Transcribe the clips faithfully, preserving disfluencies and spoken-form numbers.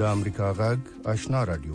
د امریکا غږ آشنا رادیو.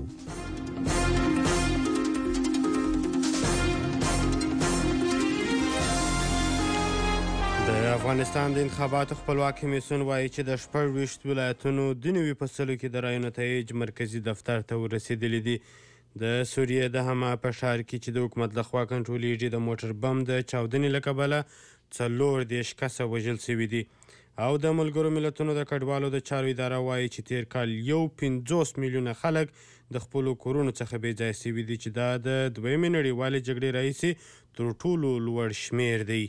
د افغانستان د انتخاباتو خپلواک کمیسیون وایي چې د شپږ ویشت ولایتونو د نوي فصلو کې د رایو نتایج مرکزي دفتر ته ورسېدلي دي. د سوریې د حما په ښار کې چې د حکومت لخوا کنټرولېږي د موټر بم د چاودنې له کبله څلور دېرش کسه وژل شوي دي. او د ملګرو ملتونو د کډوالو د چارو اداره وایي چې تیر کال یو پنځوس میلیونه خلک د خپلو کورونو څخه بې ځایه شوي دي چې دا د دویمې نړیوالې جګړې راهیسې تر ټولو لوړ شمیر دی.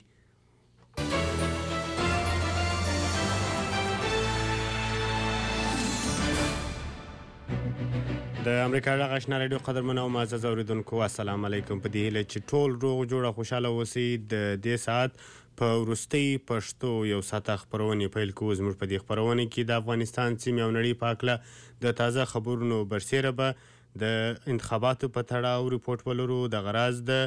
د امریکا غږ آشنا رادیو قدرمنو او معزز اوریدونکو السلام علیکم. په دې هیله چې ټول روغ جوړه خوشحاله اوسئ. د دې ساعت په وروستۍ پښتو یو ساعته خپرونې پیل کوو. زموږ په دې خپرونه کې د افغانستان سیمې او نړۍ په هکله د تازه خبرونو برسیره به د انتخاباتو په تړاو ریپورټ ولرو. دغه راز د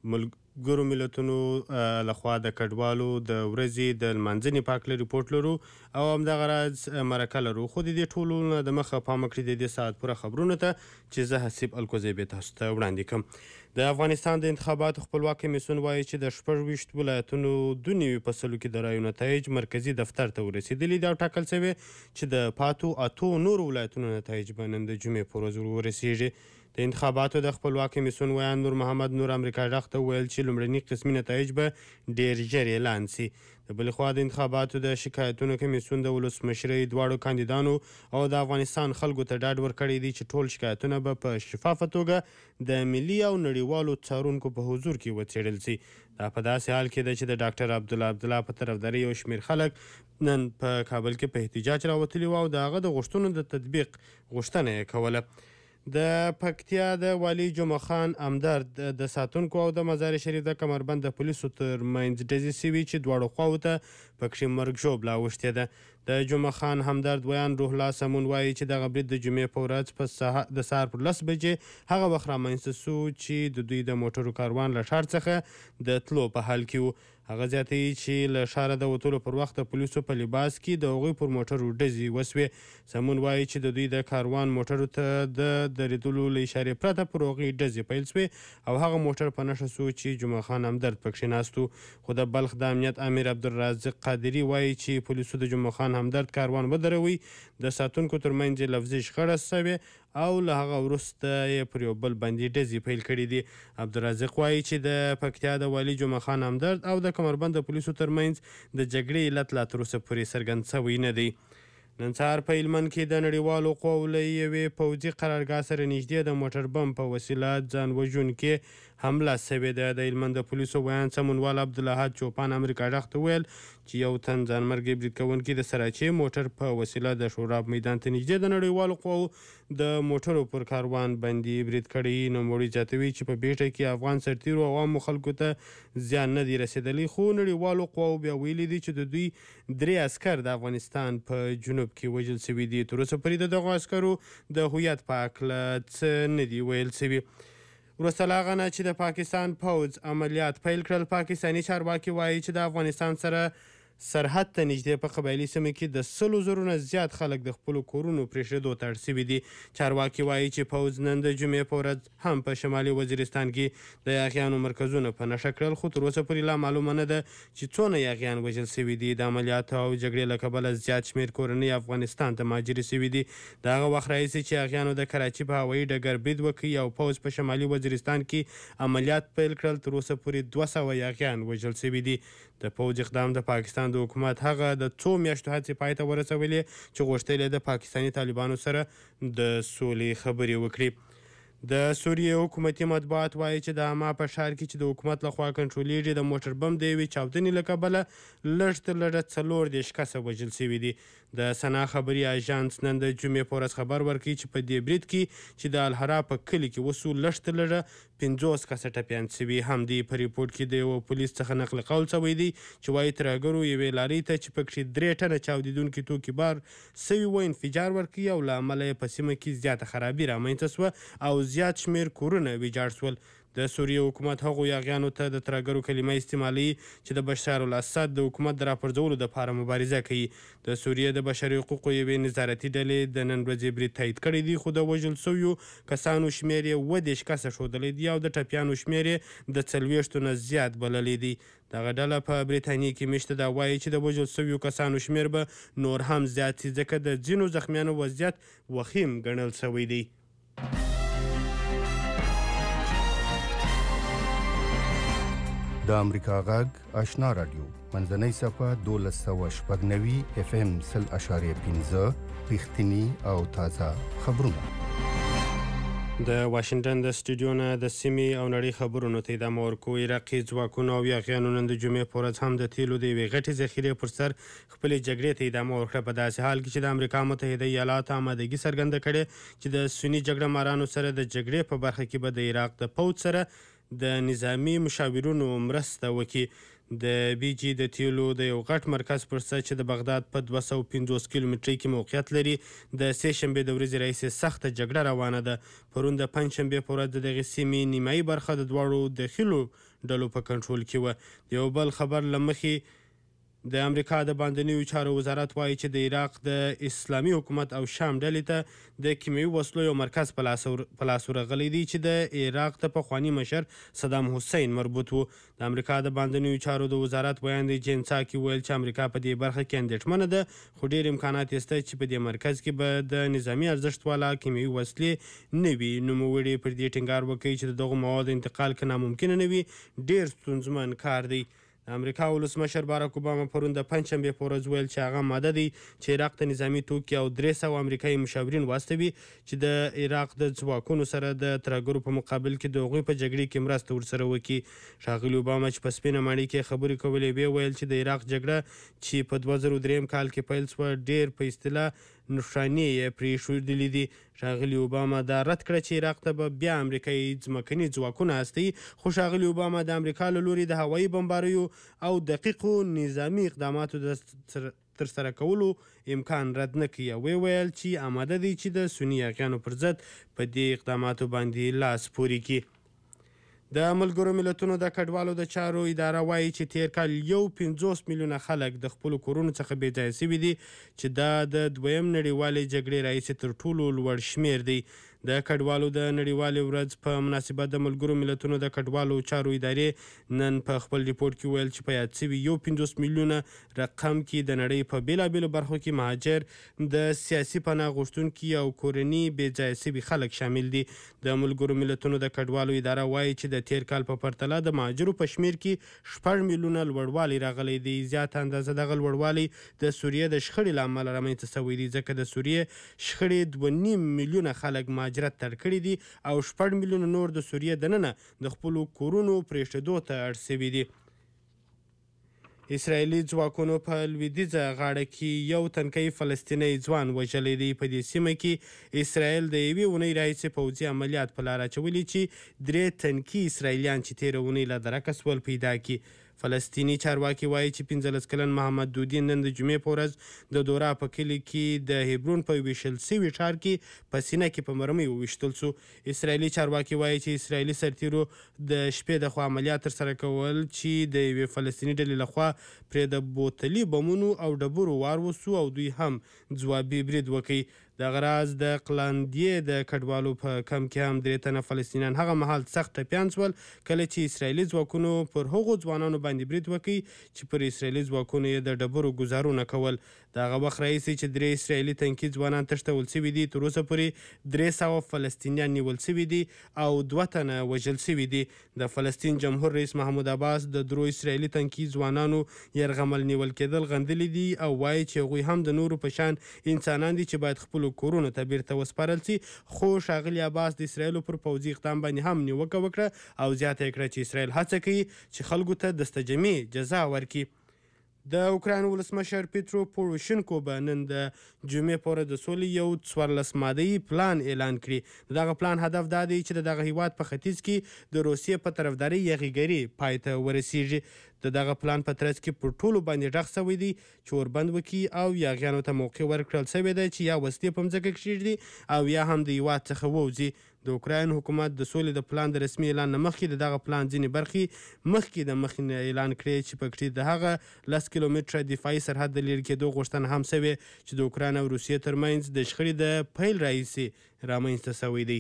ملګرو ملتونو لخوا د کډوالو د ورځې د لمانځنې په هکله ریپورټ لرو او همدغه راز مرکه لرو. خو د دې ټولو نه د مخه پام وکړئ د دې ساعت پوره خبرونو ته چې زه حسیب الکوزی به تاسو ته وړاندې کوم. د افغانستان د انتخاباتو خپلواک کمیسیون وایي چې د شپږ ویشت ولایتونو د نوي فصلو کې د رایو نتایج مرکزي دفتر ته ورسېدلي دي او ټاکل شوی چې د پاتو اتو نورو ولایتونو نتایج به نن د جمعې په ورځ ورسېږي. د انتخاباتو د خپلواک کمیسیون ویان نور محمد نور امریکا غږ ته وویل چې لومړني قسمي نتایج به ډېر ژر اعلان شي. د بلې خوا د انتخاباتو د شکایتونو کمیسیون د ولسمشرۍ دواړو کاندیدانو او د افغانستان خلکو ته ډاډ ورکړی دی چې ټول شکایتونه به په شفافه توګه د ملي او نړیوالو څارونکو په حضور کې وڅېړل شي. دا په داسې حال کې ده چې د ډاکټر عبدالله عبدالله په طرفداري یو شمېر خلک نن په کابل کې په احتجاج راوتلي وو او د هغه د غوښتنو د تطبیق غوښتنه یې کوله. د پکتیا د والي جمعه خان همدرد د ساتونکو او د مزار شریف د کمربند د پولیسو تر منځ ډزې شوي چې دواړو خواو ته پکښې مرګ ژوبله اوښتې ده. د جمعه خان همدرد ویان روح الله سمون وایي چې دغه برید د جمعې په ورځ په د سهار پر لس بجې هغه وخت رامنځته سو چې د دوی د موټرو کاروان له ښار څخه د تلو په حال کې وو. هغه زیاتوي چې له ښاره د وتلو پر وخت د پولیسو په لباس کې د هغوی پر موټرو ډزې وسوې. سمون وایي چې د دوی د کاروان موټرو ته د درېدلو له اشارې پرته پر هغوی ډزې پیل سوې او هغه موټر په نښه سو چې جمعه خان همدرد پکښې ناست و. خو د بلخ د امنیت امیر عبدالرازق قادري وایي چې پولیسو د جمعه خان همدرد کاروان ودروي. د ساتونکو ترمنځ یې لفظي شخړه شوې او له هغه وروسته یې پر یو بل باندې ډزې پیل کړي دي. عبدالرازق وایي چې د پکتیا د والي جمعه خان همدرد او د کمربند د پولیسو ترمنځ د جګړې علت لا تر اوسه پورې څرګند شوی نه دی. نن سهار په هلمند کې د نړیوالو قواو له یوې پوځي قرارګاه سره نږدې د موټر بم په وسیله ځان وژونکې حمله شوې ده. د هلمند د پولیسو ویان سمونوال عبدالاحد چوپان امریکا غږ ته وویل چې یو تن ځانمرګي برید کوونکي د سراچې موټر په وسیله د شوراب میدان ته نږدې د نړیوالو قواو د موټرو پر کاروان باندې برید کړی. نوموړي زیاتوي چې په بیټه کې افغان سرتیرو او عامو خلکو ته زیان نه دی رسېدلی خو نړیوالو قواو بیا ویلي دي چې د دوی درې عسکر د افغانستان په جنوب کې وژل شوي دي. تر اوسه پورې د دغو عسکرو د هویت په هکله څه نه دي ویل شوي. وروسته له هغه نه چې د پاکستان پوځ عملیات پیل کړل پاکستاني چارواکي وایي چې د افغانستان سره سرحد ته نږدې په قبایلي سیمه کې د سلو زرو نه زیات خلک د خپلو کورونو پرېښودو ته اړ شوي دي. چارواکي وایي چې پوځ نن د جمعې په ورځ هم په شمالي وزیرستان کې د یاغیانو مرکزونه په نښه کړل خو تر اوسه پورې لا معلومه نه ده چې څونه یاغیان وژل شوي دي. د عملیاتو او جګړې له کبله زیات شمېر کورنۍ افغانستان ته مهاجرې شوي دي. د هغه وخت راهیسې چې یاغیانو د کراچي په هوایي ډګر برید وکړي او پوځ په شمالي وزیرستان کې عملیات پیل کړل تر اوسه پورې دوه سوه یاغیان وژل شوي دي. د پوځ اقدام د پاکستان د حکومت هغه د څو میاشتو هڅې پای ته ورسولې چې غوښتل یې د پاکستاني طالبانو سره د سولې خبرې وکړي. د سوریې حکومتي مطبوعات وایي چې د حما په ښار کې چې د حکومت لخوا کنټرولېږي د موټر بم د یوې چاودنې له کبله لږ تر لږه څلور دېرش کسه وژل شوي دي. د سنا خبري اژانس نن د جمعې په ورځ خبر ورکوي چې په دې برید کې چې د الحرا په کلي کې وسو لږ تر لږه پنځوس کسه ټپیان شوي هم دي. په ریپورټ کې د یوه پولیس څخه نقل قول شوی دی چې وایي ترهګرو یوې لارۍ ته چې پکښې درې ټنه چاودېدونکي توکي بار سوي وو انفجار ورکوي او له امله یې په سیمه کې زیاته خرابي رامنځته سوه او زیات شمېر کورونه ویجاړ شول. د سوریې حکومت هغو یاغیانو ته د ترهګرو کلمه استعمالوي چې د بشار الاسد د حکومت د راپرځولو دپاره مبارزه کوي. د سوریې د بشري حقوقو یوې نظارتي ډلې د نن ورځې برید تایید کړی دی، خو د وژل سویو کسانو شمېر یې اووه دېرش کسه ښودلی دی او د ټپیانو شمېر یې د څلوېښتو نه زیات بللی دی. دغه ډله په بریتانیې کې میشته دا وایي چې د وژل سویو کسانو شمېر به نور هم زیات شي ځکه د ځینو زخمیانو وضعیت وخیم ګڼل سوی دی. د امریکا غږ آشنا رادیو منځنۍ صفحه دولس سوه شپږ نوي اف ام سل اشاریه پنځه رښتیني او تازه خبرونه. د واشنګټن د سټوډیو نه د سیمې او نړۍ خبرونو ته ادامه ورکوو. عراقي ځواکونو او یاغیانو نن د جمعې په ورځ هم د تیلو د یوې غټې ذخیرې پر سر خپلې جګړې ته ادامه ورکړه، په داسې حال کې چې د امریکا متحده ایالاتو آمادګي څرګنده کړې چې د سني جګړه مارانو سره د جګړې په برخه کې به د عراق د پوځ سره د نظامی مشاورونو مرسته وکړي. د بي جي د تیلو د یو غټ مرکز پر سر چې د بغداد په دوه سوه پنځوس کیلومترۍ کې موقعیت لري د سې شنبې د ورځې راهیسې سخته جګړه روانه ده. پرون د پنجشنبې په ورځ د دغې سیمې نیمایي برخه د دواړو دخیلو ډلو په کنټرول کې وه. د یو بل خبر له مخې د امریکا د باندنیو چارو وزارت وایي چې د عراق د اسلامي حکومت او شام ډلې ته د کیمیاوي وسلو یو مرکز په لاس ورغلی دی چې د عراق د پخواني مشر صدام حسین مربوط و. د امریکا د باندنیو چارو د وزارت بیان دی جنسا کې ویل چې امریکا په دې برخه کې اندېښمنه ده، خو ډېر امکانات یې شته چې په دې مرکز کې به د نظامي ارزښت والا کیمیاوي وسلې نه وي. نوموړي پر دې ټینګار وکړي چې د دغو موادو انتقال که ناممکنه نه وي ډېر ستونزمن کار دی. د امریکا ولسمشر باراک اوباما پرون د پنجشنبې په ورځ ویل چې هغه ماده دی چې عراق ته نظامي توکي او درې سوه امریکایي مشاورین واستوي چې د عراق د ځواکونو سره د ترهګرو په مقابل کې د هغوی په جګړې کې مرسته ورسره وکړي. ښاغلي اوباما چې په سپینه ماڼۍ کې خبرې کولې ویې ویل چې د عراق جګړه چې په دوه زره درېیم کال کې پیل شوه ډېر په اصطلاح نښانې یې پرېښودلي دي. ښاغلي اوباما دا رد کړه چې عراق ته به بیا امریکایي ځمکني ځواکونه استوي، خو ښاغلي اوباما د امریکا له لوري د هوایي بمباریو او دقیقو نظامي اقداماتو د ترسره کولو امکان رد نه کوي او ویې ویل چې آماده دی چې د سني یاغیانو پر ضد په دې اقداماتو باندې لاس پورې کړي. د ملګرو ملتونو د کډوالو د چارو اداره وایي چې تیر کال یو پنځوس میلیونه خلک د خپلو کورونو څخه بې ځایه سوي دي چې دا د دویم نړیوالې جګړې راهیسې تر ټولو لوړ شمیر دی. د کډوالو د نړیوالې ورځ په مناسبت د ملګرو ملتونو د کډوالو چارو ادارې نن په خپل ریپورټ کې ویل چې په یاد سوي یو پنځوس میلیونه رقم کې د نړۍ په بېلابېلو برخو کې مهاجر، د سیاسي پناه غوښتونکي او کورني بې ځایه سوي خلک شامل دي. د ملګرو ملتونو د کډوالو اداره وایي چې د تیر کال په پرتله د مهاجرو په شمیر کې شپږ میلیونه لوړوالی راغلی دی. زیاته اندازه دغه لوړوالی د سوریې د شخړې له امله رامنځته شوی دی، ځکه د سوریې شخړې دوه نیم میلیونه خلک مهاجرت تر کړي دي او شپږ میلیونه نور د سوریې دننه د خپلو کورونو پرېښودو ته اړ سوي دي. اسرائیلي ځواکونو په لویدیځه غاړه کې یو تنکۍ فلسطینی ځوان وژلی دی. په دې سیمه کې اسرائیل د یوې اونۍ راهیسې پوځي عملیات په لار اچولي چې درې تنکي اسرائیلیان چې تېره اونۍ له درکه سول پیدا کړي. فلسطیني چارواکي وایي چې پنځلس کلن محمد دودین نن د جمعې په ورځ د دورا په کلي کې د هبرون په ویشل سوي ښار کې په سینه کې په مرمۍ وویشتل سو. اسرائیلي چارواکي وایي چې اسرائیلي سرتیرو د شپې د خوا عملیات ترسره کول چې د یوې فلسطیني ډلې لخوا پرې د بوتلي بمونو او ډبرو وار وسو او دوی هم ځوابي برید وکړي. دغه راز د قلاندیې د کډوالو په کم کې هم درې تنه فلسطینیان هغه مهال سخت ټپیان شول کله چې اسرائیلي ځواکونو پر هغو ځوانانو باندې برید وکړي چې پر اسرائیلي ځواکونو یې د ډبرو ګزارونه کول. د هغه وخت راهیسې چې درې اسرائیلي تنکي ځوانان تښتول سوي دي، تر اوسه پورې درې سوه فلسطینیان نیول سوي دي او دوه تنه وژل سوي دي. د فلسطین جمهور رئیس محمود عباس د درو اسرائیلي تنکي ځوانانو یرغمل نیول کېدل غندلي دي او وایي چې هغوی هم د نورو په شان انسانان دي چې باید خپلو کورونو ته بیرته وسپارل سي. خو ښاغلي عباس د اسرائیلو پر پوځي اقدام باندې هم نیوکه وکړه او زیاته یې کړه چې اسرائیل هڅه کوي چې خلکو ته دستجمع جزا ورکړي. د اوکراین ولسمشر پیترو پوروشنکو به نن د جمعې په ورځ د سولې یو څوارلس مادهیي پلان اعلان کړي. د دغه پلان هدف دا دی چې د دغه هیواد په ختیځ کې د روسیې په طرفدارۍ یغیګري پای ته ورسیږي. د دغه پلان په ترڅ کې پر ټولو باندې غږ شوی دی چې وربند وکړي او یاغیانو ته موقع ورکړل شوې ده چې یا وسلې په مځکه کښېږدي او یا هم د هېواد څخه ووځي. د اوکراین حکومت د سولې د پلان د رسمي اعلان نه مخکې د دغه پلان ځینې برخې مخکې د مخې نه اعلان کړې چې پکې د هغه لس کیلومتره دفاعي سرحد د لرې کېدو غوښتنه هم شوې چې د اوکراین او روسیې ترمنځ د شخړې د پیل راهیسې رامنځته شوی دی.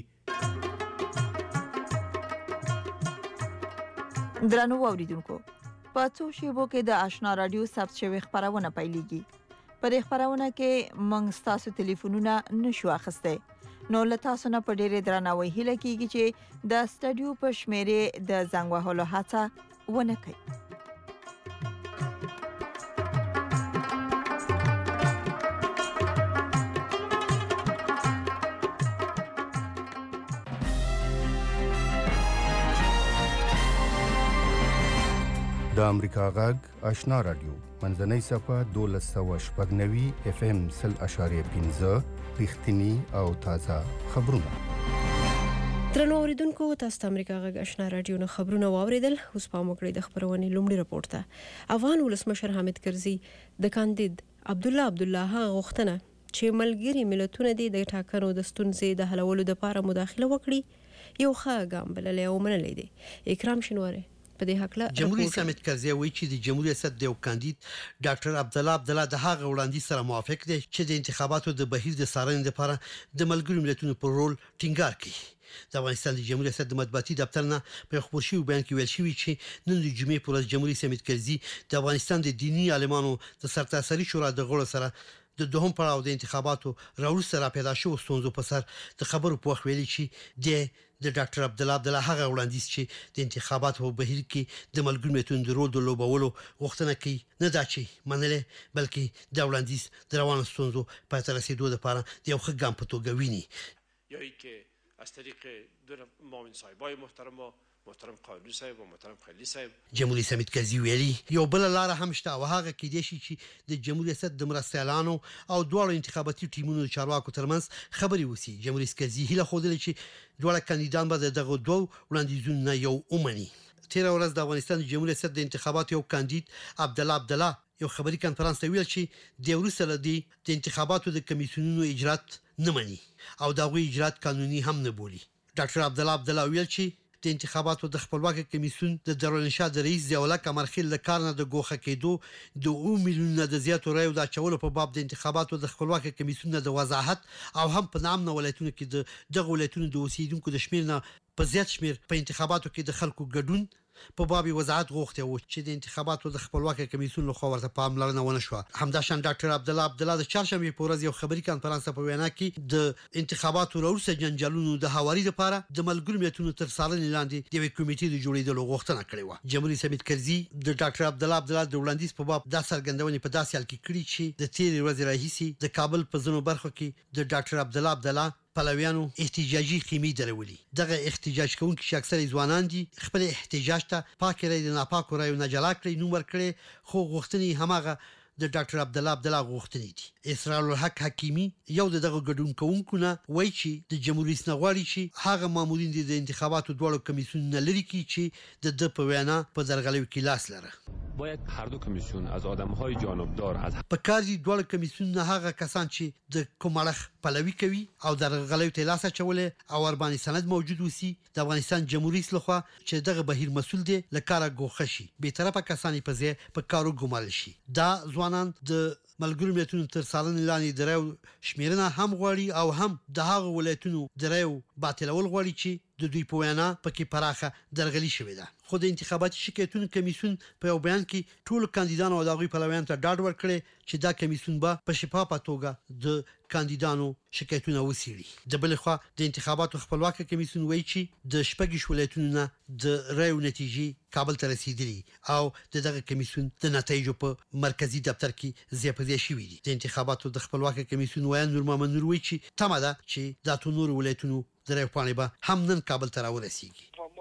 درنو اوریدونکو، په څو شیبو کې د آشنا رادیو ثبت شوی خبرونه پیلېږي. په دې خبرونه کې موږ ستاسو ټلیفونونه نشو اخیستی، نو له تاسو نه په ډېرې درناوي هیله کېږي چې د سټډیو په شمېرې د زنګ وهلو هڅه ونه کړئ. د امریکا غږ آشنا رادیو منځنۍ صفه دولس سوه شپږ نوي اف ام سل اشاریه پنځه رښتینی او تازه خبرونه. درنو اوریدونکو، تاسو ته امریکا غږ آشنا رادیو نه خبرونه واوریدل. اوس پام وکړئ د خبرونې لومړي رپورټ ته. افغان ولسمشر حامد کرزي د کاندید عبدالله عبدالله غوښتنه چې ملګري ملتونه دي د ټاکنو د ستونزې د حلولو لپاره مداخله وکړي یو ښه ګام بللی او منلی دی. اکرام شینواری جمهوریت حامد کرزي وایي چې د جمهوریت ریاست د یو کاندید ډاکټر عبدالله عبدالله د هغه وړاندیز سره موافق دی چې د انتخاباتو د بهیر د څارنې لپاره د ملګرو ملتونو پر رول ټینګار کړي. د افغانستان د جمهوریت ریاست د مطبوعاتي دفتر نه په خبر شوی بیان کې ویل شوی چې نن د جمعې پر ورځ جمهوریت حامد کرزي د افغانستان د دینی عالمانو د سرتاسري شورا د غړو سره د دوهم پړاو د انتخاباتو راوروسته را پیدا شو ستونزو په سر د خبرو په وخت ویلي چې د د ډاکټر عبدالله عبدالله هغه وړاندیز چې د انتخاباتو په بهیر کې د ملګرو ملتونو د رول د لوبولو غوښتنه کوي نه دا چې منلې بلکې د وړاندیز د روانو ستونزو په تر رسیدو لپاره د یو ښه ګام په توګه ویني. یوه کې از طریق دو معاون صاحبای محترم محترم قانونی صاحب و محترم خلیلی صاحب جمهوریت حامد کرزي ویلي یو بل لار هم شته او هغه کې دی چې د جمهوریت ریاست د مرستیالانو او دواړو انتخاباتي ټیمونو د چارواکو ترمنځ خبري وسی. جمهوریت کرزي هیله خوده چې دواړه کاندیدان به دغه دوه وړاندیزونه یو اومني. تیر ورځ د افغانستان د جمهوریت ریاست د انتخاباتو یو کاندید عبدالله عبدالله یو خبري کانفرنس ته ویل چې د وروسته لدی د انتخاباتو د کمیسیونونو اجرات نه مني او دغه اجرات قانوني هم نه بولي. ډاکټر عبدالله عبدالله ویل چې د انتخاباتو د خپلواکي کمیسیون د دارالانشا د رئیس ضیاءالله قمرخیل د کار نه د ګوښه کېدو د اوه میلیونه د زیاتو رایو د اچولو په باب د انتخاباتو د خپلواکي کمیسیون د وضاحت او هم په نام نه ولایتونو کې د دغه ولایتونو د اوسیدونکو د شمیر نه په زیات شمیر په انتخاباتو کې د خلکو ګډون په باب وضاحت غوښته و چې د انتخاباتو د خپلواکي کمیسیون له خوا ورته پاملرنه ونه شو. همداشان ډاکټر عبدالله عبدالله د چهارشنبه په ورځ یو خبري کانفرنس په وینا کې د انتخاباتو وروسته جنجالونو د هواري لپاره د ملګرو ملتونو تر څارنې لاندې د یو کمیټې د جوړېدلو غوښتنه کړې و. جمهوریت حامد کرزي د ډاکټر عبدالله عبدالله د وړاندیز په باب د څرګندونې په داسې حال کې کړی چې د تیر ورځې راهیسي د کابل په ځینو برخو کې د ډاکټر عبدالله عبدالله پلویانو احتجاجي خیمې درولي. دغه احتجاج کوونکي چې اکثره ځوانان دي خپل احتجاج ته پاک رای د ناپاک رای نه جلا کړی نو ورکړي خو غوښتنې همغه د ډاکټر عبدالله عبدالله غوښتنې دي. اسرار الحق حکیمی یو دغه ګډون کوونکو نه وایي چې د جمهوریت نغواړي چې هغه مامورین دي د انتخاباتو دواړو کمیسیونونو لري کی چې د د په وینا په درغلۍ کې لاس لره. باید هر دو کمیسیون از آدم‌های جانبدار از په کار دي دواړو کمیسیونونو هغه کسان چې د کومړخ پلوي کوي او درغلۍ ته لاس اچولې او وربانې سند موجود وسی د افغانستان جمهوریت لخوا چې دغه بهیر مسول دي لکاره ګوښه شي به طرفه کسانی په ځای په کارو ګمارل شي. دا ځوانان د ملګرو ملتونو تر څارنې لاندې درو شمیرنه هم غواړي او هم د هغه ولایتونو درو باطلول غواړي چې د دوی په وینا پکې پراخه درغلي شوې ده. خو د انتخاباتي شکایتونو کمیسیون په یو بیان کې ټول کاندیدانو او دغه پلویان ته ډاډ ورکړي چې دا کمیسیون به په شفافه توګه د کاندیدانو شکایتونه وڅېړي. د بل خوا د انتخاباتو خپلواکي کمیسیون وایي چې د شپږ ولایتونو نه د رایو نتیجې کابل ته رسیدلي او دغه کمیسیون د نتایجو په مرکزی دفتر کې زیاتې شوې دي. د انتخاباتو د خپلواکي کمیسیون وایي نور محمد نور وایي چې تمه ده چې د ټولو ولایتونو درې پانی به هم نن کابل ته راورسیږي.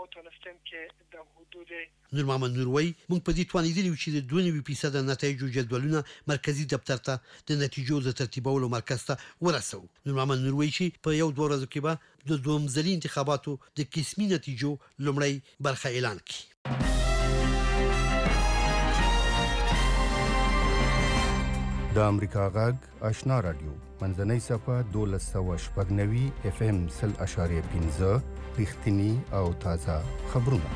نور محمد نور وایي موږ په دې توانیدلی چې د دوه نوي فیصد نتایجو جدولونه مرکزی دفتر ته د نتیجو د ترتیبولو مرکز ته ورسو. نور محمد نور وایي چې په یو دوه ورځو کې به د دوم ځلي انتخاباتو د قسمي نتیجو لومړی برخه اعلان کړي. د امریکا غږ آشنا رادیو منځنۍ صفه دولس سوه شپږ نوي اف ام سل اشاریه پنځه رښتینی او تازه خبرونه.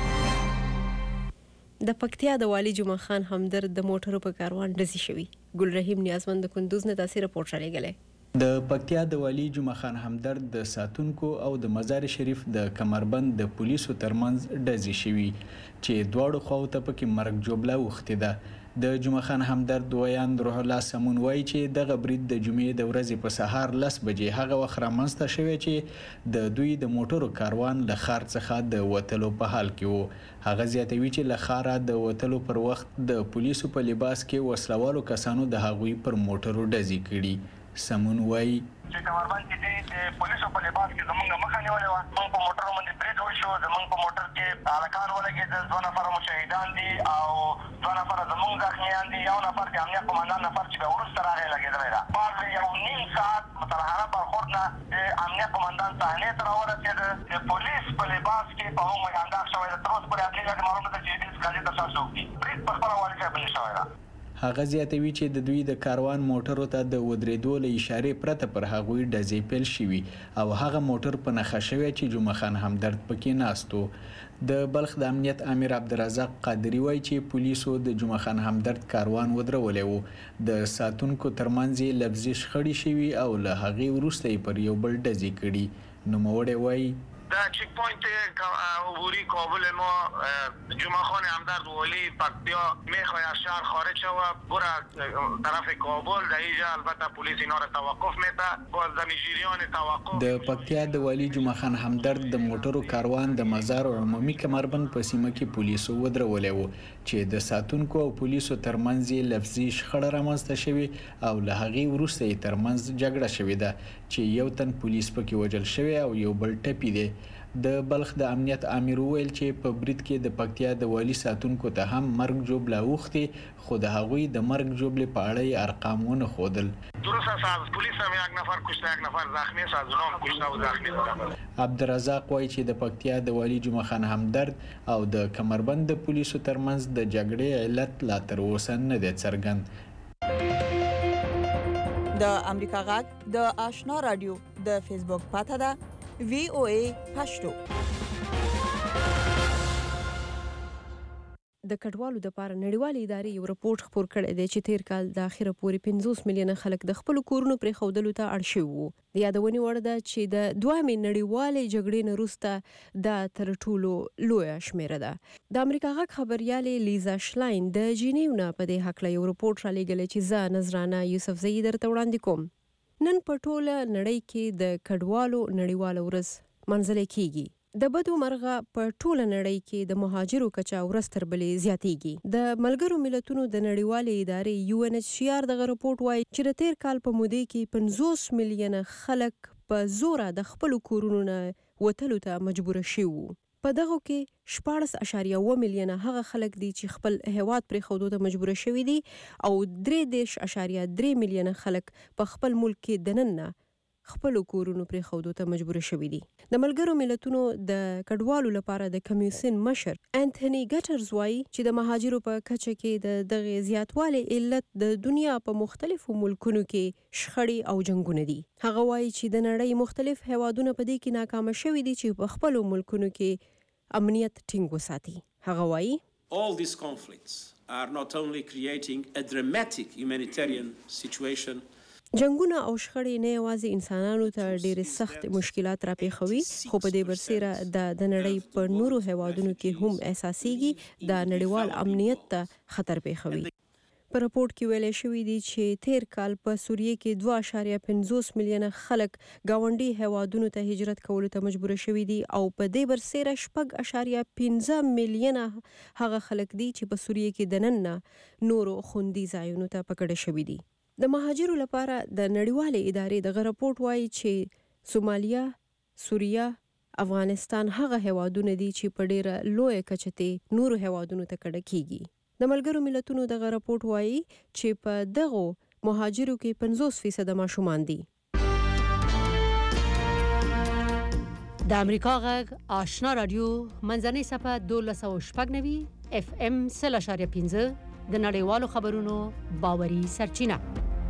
د پکتیا د والي جمعه خان همدرد د موټرو په کاروان ډزې شوي. ګل رحیم نیازمند د کندوز نه داسې رپورټ رالیږلی. د پکتیا د والي جمعه خان همدرد د ساتونکو او د مزار شریف د کمربند د پولیسو ترمنځ ډزې شوي چې دواړو خواو ته پکې مرګ جوړه وختې ده. د جمعه خان همدرد ویاند روح الله سمون وایي چې دغه برید د جمعې د ورځې په سهار لس بجې هغه وخت رامنځته شوی چې د دوی د موټرو کاروان له ښار څخه د وتلو په حال کې وو. هغه زیاتوي چې له ښاره د وتلو پر وخت د پولیسو په لباس کې وسلوالو کسانو د هغوی پر موټرو ډزې کړي. سمون وایي چې کمربند کې د پولیسو په لباس کې زمونږ مخه نیولې وه. موږ په موټرو باندې برید وشو. زمونږ په موټر کې هلکان ولګېدل. دوه نفره مشهدان دي او دوه نفره زمونږ زخمیان دي. یو نفر د امنیت قمندان نفر چې بیا وروسته راغی لګېدلی ده. بعد یو نیم ساعت مترهره برخورد نه د امنیت قمندان صحنې ته راورسېده. د پولیس په لباس کې په هغوی انداز شوی ده. تر اوسه پورې اصلي ګټې معلوم ده چې دې قضیې ته څه څوک دي. برید په خپله والي صاحب باندې شوی ده. هغه زیاتوي چې د دوی د کاروان موټرو ته د ودرېدو له اشارې پرته پر هغوی ډزې پیل شوي او هغه موټر په نښه شوی چې جمعه خان همدرد پکې ناست و. د بلخ د امنیت امیر عبدالرزاق قادری وایي چې پولیسو د جمعه خان همدرد کاروان ودرولی و. د ساتونکو ترمنځ یې لفظي شخړې شوي او له هغې وروسته یې پر یو بل ډزې کړي. نوموړی وایي در چک پوینت عبوری کابل ما جمعه خان همدرد والی پکتیا میخوای از شهر خارج شوه بره طرف کابل. در اینجا البته پلیس اینا را توقف میده. باز د نجریان توقف. د پکتیا د والی جمعه خان همدرد د موټرو کاروان د مزار او عمومي کمربند په سیمه کې پولیسو ودرولی و چې د ساتونکو او پولیسو ترمنځ یې لفظي شخړه رامنځته شوې او له هغې وروسته یې ترمنځ جګړه شوې ده چې یو تن پولیس پکې وژل شوی او یو بل ټپي دی. د بلخ د امنیت امیر ویل چې په برید کې د پکتیا د والی ساتونکو ته هم مرګ جوړه اوختي خو د هغوی د مرګ جوړې په اړه ارقام ونه ښودل. درست است. از پلیس هم یک نفر کشته یک نفر زخمی است. از اونها کشته و زخمی است. عبدالرزاق وایي چې د پکتیا د والی جمعه خان همدرد او د کمربند د پولیسو ترمنځ د جګړې علت لا تر اوسه نه دی څرګند. د امریکا غږ د آشنا رادیو د فیسبوک پاته ده وی او ای پښتو. د کډوالو د پاره نړیوالې ادارې یو رپورټ خپور کړی دی چې تیر کال د اخره پورې پنځوس میلیونه خلک د خپل کورونو پرې خودلو ته اړ شوي وو. د یادونې وړ ده چې د دویمې نړیوالې جګړې نه وروسته دا تر ټولو لویه شمیره ده. د امریکا غږ خبریالې لیزا شلاین د جنیو نه په دې هکله یو رپورټ رالیږلی چې زه نذرانه یوسفزۍ درته وړاندې کوم. نن په ټوله نړۍ کې د کډوالو نړیواله ورځ منځلې کیږي. د بدو مرغه په ټوله نړۍ کې د مهاجرو کچه ورځ تر بلې زیاتیږي. د ملګرو ملتونو د نړیوالې ادارې یو ان ایچ سی آر دغه رپورټ وایي چې د تیر کال په موده کې پنځوس میلیونه خلک په زوره د خپل کورونو نه وتلو ته مجبور شوي وو. په دغه کې شپاړس اشاریه اوه میلیونه هغه خلک دي چې خپل هیواد پرېښودو ته مجبور شوي دي او درې دېرش اشاریه درې میلیونه خلک په خپل ملک کې دننه خپل کورونو پرېښودو ته مجبور شوي دي. د ملګرو ملتونو د کډوالو لپاره د کمیسیون مشر انټونی ګټرز وایي چې د مهاجرو په کچه کې د دغه زیاتوالي علت د دنیا په مختلفو ملکونو کې شخړې او جنګونه دي. هغه وایي چې د نړۍ مختلف هیوادونه په دې کې ناکامه شوي دي چې په خپل ملکونو کې امنیت ټینګ وساتي. هغه وایي All these conflicts are not only creating a dramatic humanitarian situation. جنگونه او شخړې نه یوازې انسانانو ته ډېرې سخت مشکلات راپېښوي خو په دې برسیره د د نړۍ په نورو هیوادونو کې هم احساسېږي د نړیوال امنیت ته خطر پېښوي. په رپورټ کې ویل شوي دي چې تیر کال په سوریه کې دوه اشاریه پنځوس میلیونه خلک ګاونډي هیوادونو ته هجرت کولو ته مجبور شوي دي او په دې برسیره شپږ اشاریه پنځه میلیونه هغه خلک دي چې په سوریه کې دننه نورو خوندي ځایونو ته پکړه شوي دي. د مهاجرو لپاره د نړیوالې ادارې دغه رپورټ وایي چې سومالیا، سوریه، افغانستان هغه هیوادونه دي چې په ډیره لویه کچه ته نورو هیوادونو ته کډه کیږي. د ملګرو ملتونو دغه رپورټ وایي چې په دغو مهاجرو کې پنځوس فیصد ماشومان دي. د امریکا غږ آشنا رادیو منځنۍ صفحه دولس سوه شپږ نوي اف ام سل اشاریه پنځه د نړیوالو خبرونو باوري سرچینه.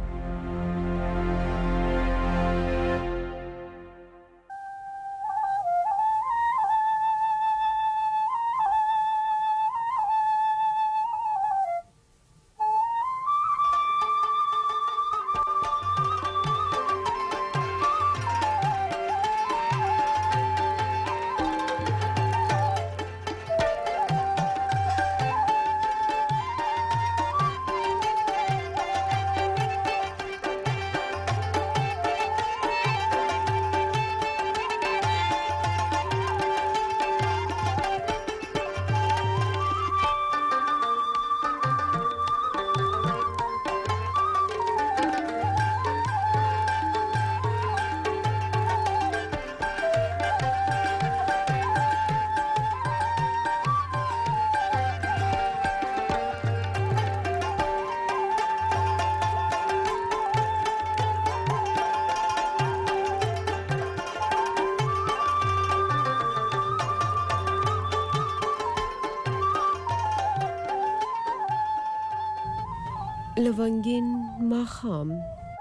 لونگین ماخام.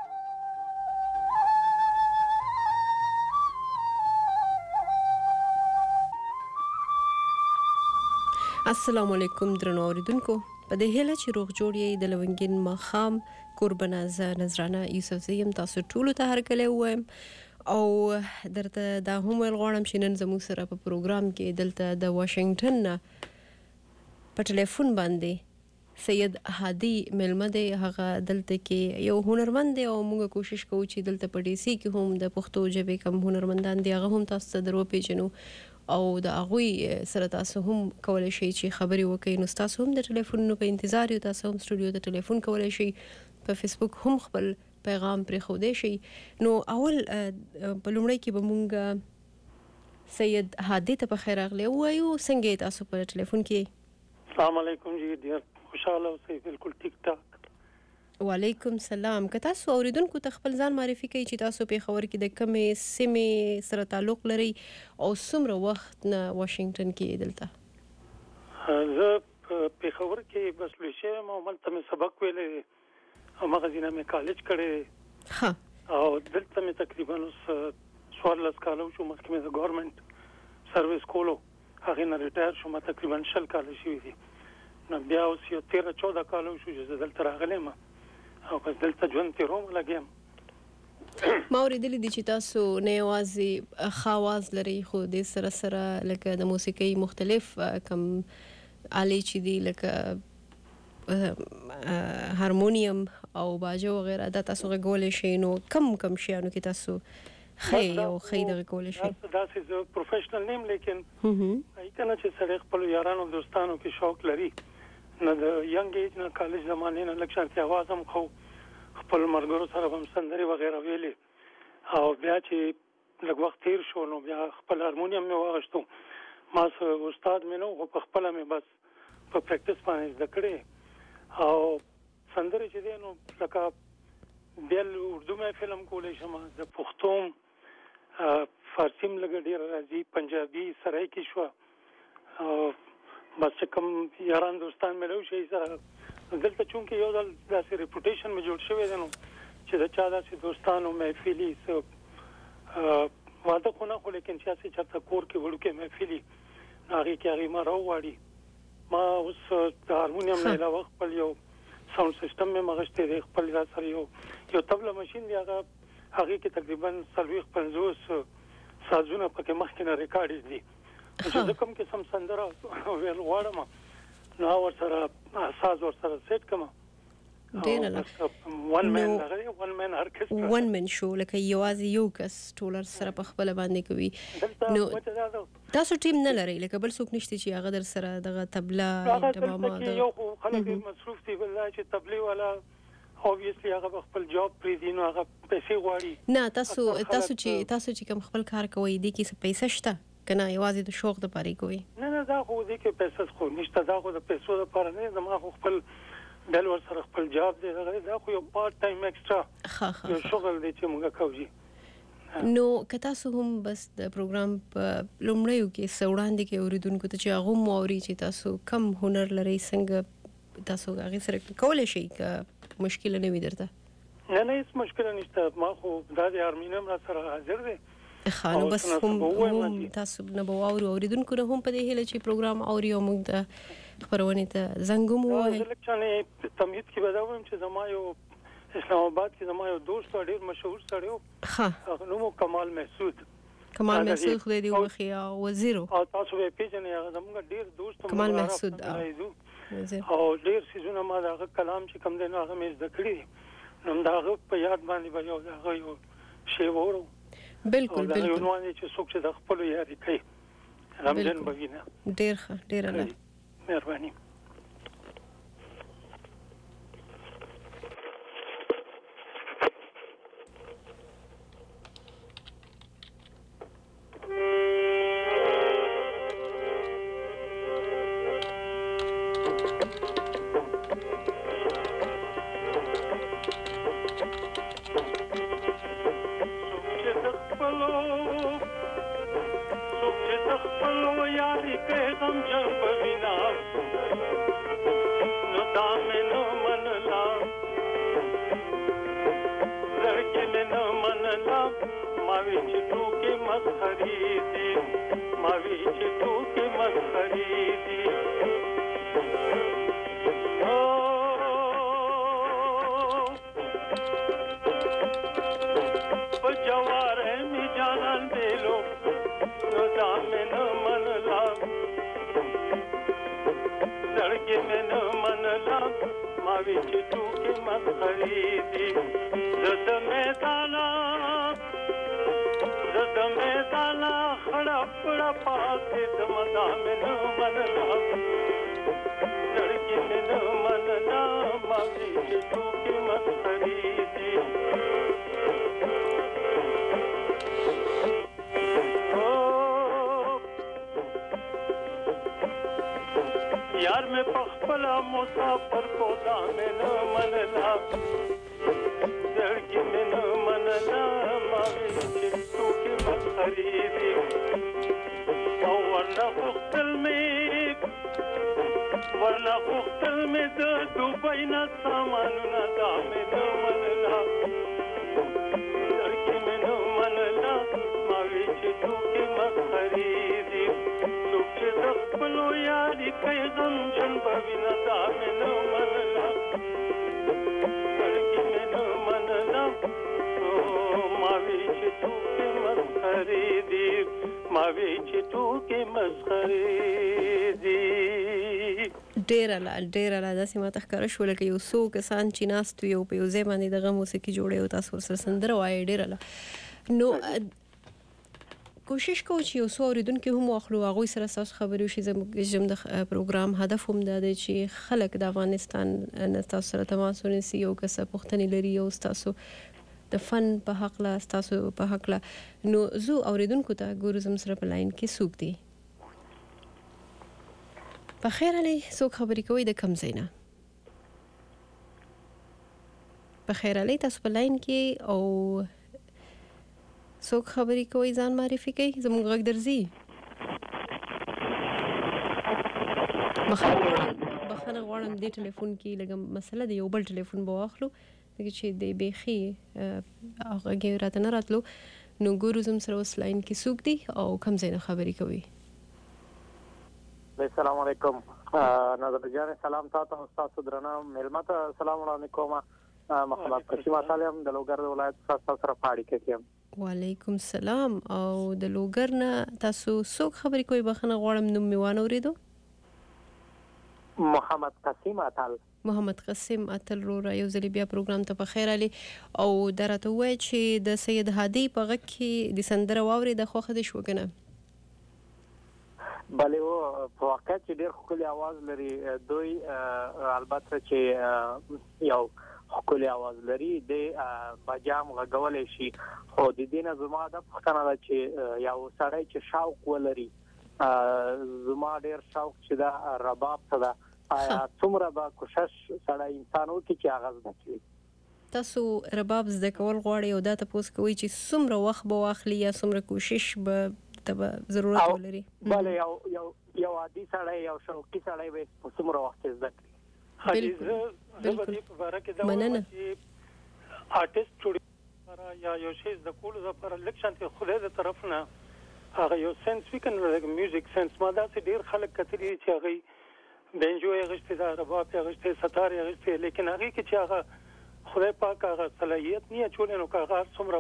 السلام علیکم درنو اوریدونکو، په دې هیله چې روغ جوړ یې د لونگین ماخام قربانه ز نظرانه یوسف زیم تاسو ټول ته هرکلی وایم او درته دا هم ویل غواړم چې نن زموږ سره په پروګرام کې دلته د واشنگټن نه په ټلیفون باندې سید هادي ملمه دی. هغه دلته کې یو هنرمند دی او موږ کوشش کوو چې دلته په ډي سي کې هم د پښتو ژبې کوم هنرمندان دي هغه هم تاسو ته درو پیژنو او د هغوی سره تاسو هم کولی شئ چې خبرې وکړئ. نو تاسو هم د ټلیفونونو په انتظار یو، تاسو هم سټوډیو ته ټلیفون کولی شئ، په فیسبوک هم خپل پیغام پرېښودی شئ. نو اول په لومړی کې به موږ سید هادي ته په خیر راغلی ووایو. څنګه تاسو په ټلیفون کې؟ السلام علیکم جی ډیر خوشاله اوسئ، بالکل ټیک ټاک. وعلیکم سلام. که تاسو اوریدونکو ته خپل ځان معرفي کوئ چې تاسو پېښور کې د کومې سیمې سره تعلق لرئ او څومره وخت نه واشنګټن کې دلته؟ زه په پېښور کې بس لوی شوی یم او هلته مې سبق ویلی دی، هماغه ځای نه مې کالج کړی او دلته مې تقریبا اوس څوارلس کاله وشو. مخکې مې د ګورنمنټ سروس کولو، هغې نه ریټایر شوم، تقریبا شل کاله شوي دي. نو بیا اوس یو تیره چوده کاله وشو چې زه دلته راغلی یم او بس دلته ژوند تېروم لګ یم. ما اورېدلی دي چې تاسو نه یوازې ښه اواز لرئ خو دې سره سره لکه د موسیقۍ مختلف کم آلې چې دي لکه هارمونیم او باجه وغیره دا تاسو غږولی شئ. نو کم کم شیانو کې تاسو ښه او ښه دغه کولی شئ؟ داسې زه پروفیشنل نیم، لیکن ای که نه چې سړی خپلو یارانو دوستانو کې شوق لري، نه د ینګ ایج نه کالج زمانې نه لږ شانتي اواز هم خو خپل ملګرو سره هم سندرې وغیره ویلې او بیا چې لږ وخت تیر شو نو بیا خپل هارمونیم مې واغشتو. ما څه استاد مې نه و، خو په خپله مې بس په پریکټس باندې زده کړې او سندرې چې دی نو لکه بیا اردو مې فلم کولی شم، د پښتو فارسی هم لږ ډېره راځي، پنجابي سرای کې شوه. بس چې کوم یاران دوستان مې له شي سره دلته چونکې یو ځل داسې ریپوټیشن مې جوړ شوی دی نو چې د چا داسې دوستانو محفلي څه واده خو نه خو لیکن چې هسې چېرته کور کې وړوکې محفلي هغې کې هغې ما راوغواړي. ما اوس د هارمونیم نه علاوه خپل یو ساوند سیسټم مې مغشتی دی، خپل را سره یو یو تبله مشین دی، هغه هغې کې تقریبا څلوېښت پنځوس سازونه پکې مخکې نه ریکارډ دي چې زه کوم قسم سندره ویل غواړم نو ورسره ساز ورسره سیټ کړم. ون مین ون مین ارکسټرا ون مین شو لکه یوازې یو کس ټول سره په خپل باندې کوي. نو تاسو ټیم نه لرئ لکه بل څوک نشته چې هغه در سره دغه تبله تماما د یو خلک ډېر مصروف دي بل چې تبلې والا obviously هغه خپل جاب پرې دي نو هغه پیسې غواړي. نه تاسو تاسو چې تاسو چې کوم خپل کار کوئ دي کې څه پیسې شته کنه یوازې د شوق د پاره کوي؟ نه نه دا خو دې کې پیسې خو نشته، دا خو د پیسو لپاره نه، زما خو خپل بل ور سره خپل جاب دی، دا خو یو پارت ټایم ایکسترا یو شغل دی چې موږ کوو. نو که تاسو هم بس د پروګرام په لومړیو کې څه وړاندې کې اوریدونکو ته چې هغه مو اوري چې تاسو کم هنر لرئ، څنګه تاسو هغه سره کولای شئ که مشکل نه وي درته؟ نه نه هیڅ مشکل نشته. ما خو دا د ارمینم را سره حاضر دی. خانو بس هم تاسو نه به واورو اوریدونکو نه هم په دې هیله چې پروګرام اوري او موږ د خبرونه ته زنګ مو وایي. زه لکه تمهید کې به دا وایم چې زما یو اسلام آباد کې زما یو دوست ډېر مشهور سړی و. ښه. هغه نوم کمال محسود. کمال محسود خدای دې وبخښي او وزیر او تاسو به پیژنئ. هغه زموږ ډېر دوست کمال محسود او ډېر سيزونه ما دا کلام چې کوم دی نو هغه مې زده کړی. نو دا هغه په یاد باندې به یو هغه یو شی وورو. بالکل بالکل. یو نوانه چې څوک چې د خپل یاري کوي رمضان بوینه. ډېر ښه ډېر الله مهرباني. यार में पखपला मुसाफर को दामे न मनला लड़की में न मनला मावी चिट्टू की मत खरीदी और वरना खुख्तल में वरना खुख्तल में द दुबई न सामान न दामे न मनला लड़की में न मनला मावी चिट्टू की मत खरीदी सुखे दखलो यारी कई गम जन बविना दामे न मनला लड़की में न मनला तो मावी चिट्टू की मत खरीदी मावी चिट्टू की मत खरीदी ډیر لا ډیر لا داسې ما تخکر شو لکه یو څو کسان چې ناست یو په یو ځای باندې دغه موسیقي جوړي او تاسو سره سندره وایي ډیر لا نو کوشش کوم چې یو څو اوریدونکو هم واخلو هغه سره تاسو خبرو شي زموږ د پروګرام هدف هم دا دی چې خلک د افغانستان نه تاسو سره تماس ونیسي او که څه پوښتنې لري او تاسو د فن په حق لا تاسو په حق لا نو زو اوریدونکو ته ګورو زم سره په لاین کې سوق دي په خیر علي څوک خبرې کوي د کم ځای نه په خیر علي تاسو په لاین کې او څوک خبرې کوي ځان معرفي کوي زموږ غږ درځي بخښنه غواړم دې ټلیفون کې لږه مسله د یو بل ټلیفون به واخلو چې د بیخي هغه راته نه راتلو نو ګورو زم سره اوس لاین کې څوک دي او کم ځای نه خبرې کوي السلام علیکم نظر جان سلام تاسو تاسو درنه ملمت سلام علیکم محمد قسیم سلام د لوګر ولایت تاسو سره پاړی کوم وعلیکم السلام او د لوګر نه تاسو څوک خبرې کوي بخنه غواړم نوم میوان اوریدو محمد قسیم اتل محمد قسیم اتل رو را یو ځل بیا پروګرام ته په خیر علي او درته وای چې د سید هادي په غږ کې د سندره واوري د خوخه د شو کنه بله او په واقع چې ډېر خولي आवाज لري دوی البته چې یو خولي आवाज لري د بجام غږولې شي خو د دینه زما د پښتنه ده چې یو سړی چې شوق ولري زما ډېر شوق چې دا رباب ته دا څومره به کوشش سړی انسان وکړي چې هغه زده کړي تاسو رباب زده کول غواړئ او دا تاسو کوي چې څومره وخت به واخلي یا څومره کوشش به تبه ضرورت ولري بله یو یو یو عادي سړی یو شوقي سړی به څومره وخت زده کړي بالکل بالکل په باره کې دا مننه آرټیست جوړ یا یو شی د کولو لپاره لکشانته خدای د طرف نه هغه یو سنس وکن د میوزیک سنس ما دا چې ډیر خلک کتري چې هغه بنجو یې غشته دا رباب یې غشته ستار یې غشته لیکن هغه کې چې هغه خدای پاک هغه صلاحیت نه چولې نو هغه څومره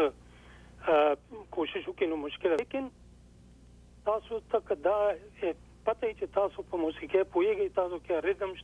وخت کوشش وکړي نو مشکل لیکن تاسو تک دا پته چې تاسو په موسیقي پوهیږئ تاسو کې ریتم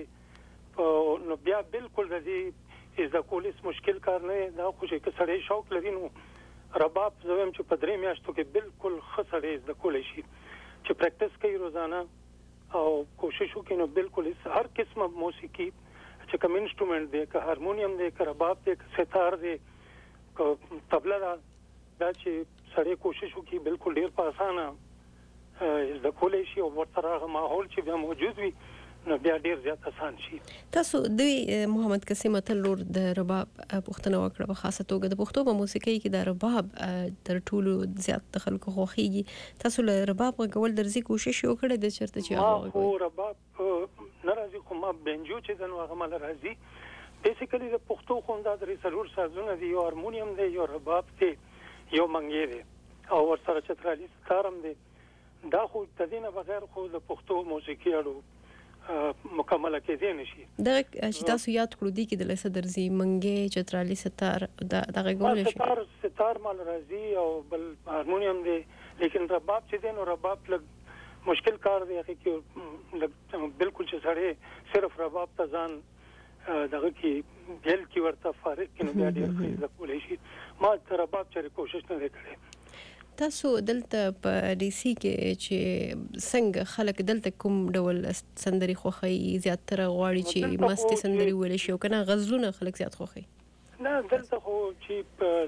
شته نو بیا بالکل د دې از د کولیس مشکل کار نه دا خو چې سړی شوق لري نو رباب زویم چې په درې میاشتو کې بالکل خسړې از د کولی شي چې پریکټس کوي روزانه او کوشش وکړي نو بالکل هر قسمه موسیقي چې کوم انسټرومنت دی که هارمونیم دی که رباب دی که ستار دی که طبله ده دا چې سړی کوشش وکړي بالکل ډیر په اسانه از د کولی شي او ورسره هغه ماحول چې بیا موجود وي نو بیا ډیر زیات آسان شي. تاسو د محمد قسیم تلور د رباب پښتنو وکړه په خاصه توګه د پښتو په موسیقۍ کې د رباب تر ټولو زیات د خلکو خوښیږي. تاسو له رباب غول درځي کوشش وکړئ د چرته چې هغه او رباب ناراضي خو ما بنجو چې دنو هغه مل راځي بیسیکلی د پښتو خوندا د ریسلور سازونه دی یو هارمونیم دی یو رباب دی یو منګي دی او ورسره چترالی ستارم دی دا خو د دینه بغیر خو د پښتو موسیقي اړو مکمل کېدې نشي. دا چې تاسو یاد کړو دي کې د لسه درځي منګي چترالی ستار دا دغه ګول شي ستار ستار مال راځي او بل هارمونیم دی لیکن رباب چې دین او رباب لګ مشکل کار دی چې بالکل چې سړی صرف رباب ته ځان دغه کې دل کې ورته فارغ کینو بیا ډیر ښه کولای شي. ما تر رباب چې کوشش نه وکړې. تاسو دلته په ډي سي کې چې څنګه خلک دلته کوم ډول سندري خوښي زیاتره غواړي چې مستي سندري ویل شي او کنه غزلونه خلک زیات خوښي؟ نه دلته خو چې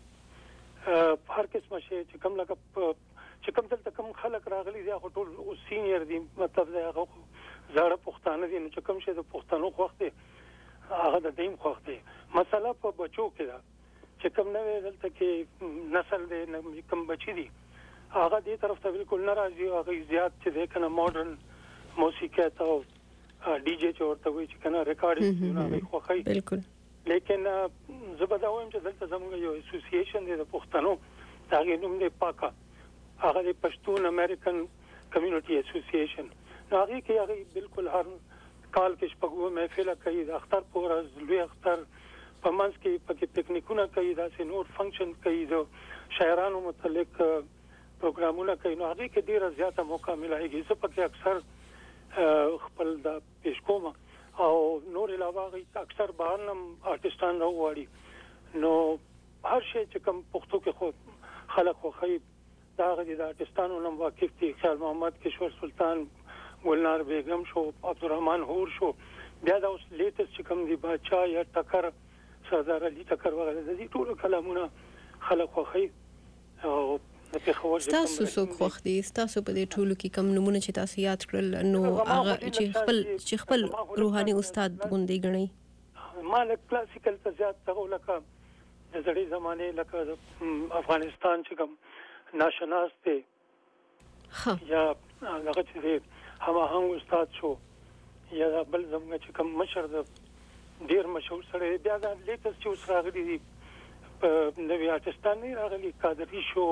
دغه هر قسمه شي چې کوم لکه چې کوم دلته کوم خلک راغلي دي خو ټول او سینیئر دي مطلب دا هغه زړه پښتانه دي نو چې کوم شي د پښتنو خوښ دي هغه د دیم خوښ دي. مسله په بچو کې ده چې کوم نوې دلته کې نسل دی کوم بچی دي هغه دې طرف ته بالکل ناراضي هغه زیات چې د کنه ماډرن موسیقي ته ډي جے چورته وي چې کنه ریکارډینګ نه خوخی بالکل لیکن زبدا وایم چې دلته زموږ یو اسوسییشن دی د پښتنو هغه نوم دی پاکا هغه د پښتون امریکن کمیونټي اسوسییشن هغه کې هغه بالکل هر کال کې شپږو محفل کوي د اختر پورز لوی اختر په منځ کې پکې پکنیکونه کوي دا سه نور فنکشن کوي د شاعرانو متعلق پروګرامونه کوي نو هغه کې ډیره زیاته موقع ملایږي زه پکې اکثر خپل د پیش کوم او نور علاوه غي اکثر بهرنم آرټستان راوړي نو هر شي چې کوم پښتو کې خو خلک خو خي دا غدي د آرټستانو نوم واقف دي خیال محمد کشور سلطان ګلنار بیگم شو عبدالرحمن هور شو بیا دا اوس لیټس چې کوم دی بادشاہ یا ټکر سردار علي ټکر وغیرہ د دې ټول کلامونه خلک خوخي او په خبر تاسو څوک خوښ دي تاسو په دې ټولو کې کم نمونه چې تاسو یاد کړل نو هغه چې خپل چې خپل روحاني استاد غوندي غني ما له کلاسیکل ته زیات ته لکه د زړې زمانه لکه افغانستان چې کوم ناشناس ته ها یا هغه چې هغه هغه استاد شو یا بل زموږ چې کوم مشر د ډیر مشهور سره بیا د لیټس چې اوس راغلي دي په نوی آرټستان نه راغلي قادری شو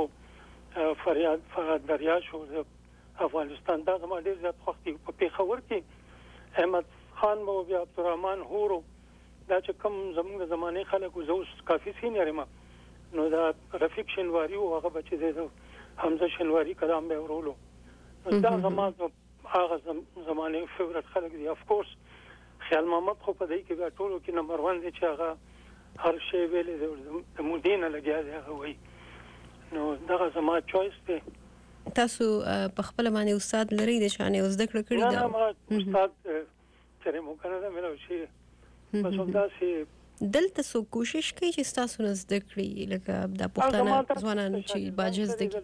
فریاد فراد دریا شو افغانستان دا زما ډیر زیات خوښ دي په پیښور کې احمد خان مو بیا عبدالرحمن هورو دا چې کوم زموږ زمانه خلکو زه اوس کافي سینیر ما نو دا رفیق شنواری او هغه بچی دی حمزه شنواری کلام به ورولو دا زما هغه زمانه فیورټ خلک دي اف کورس خیال محمد خو په دې کې بیا ټولو کې نمبر ون دی چې هغه هر شی ویلې د مودینه لګیا دی هغه وایي نو دغه زما چويس دی. تاسو په خپل باندې استاد لري د شانې اوس د کړ کړی دا نه ما استاد چې مو کنه دا مې شي په څومره سي دلته سو کوشش کوي چې تاسو نه زده کړی لکه د پښتانه ځوانان چې باجز دي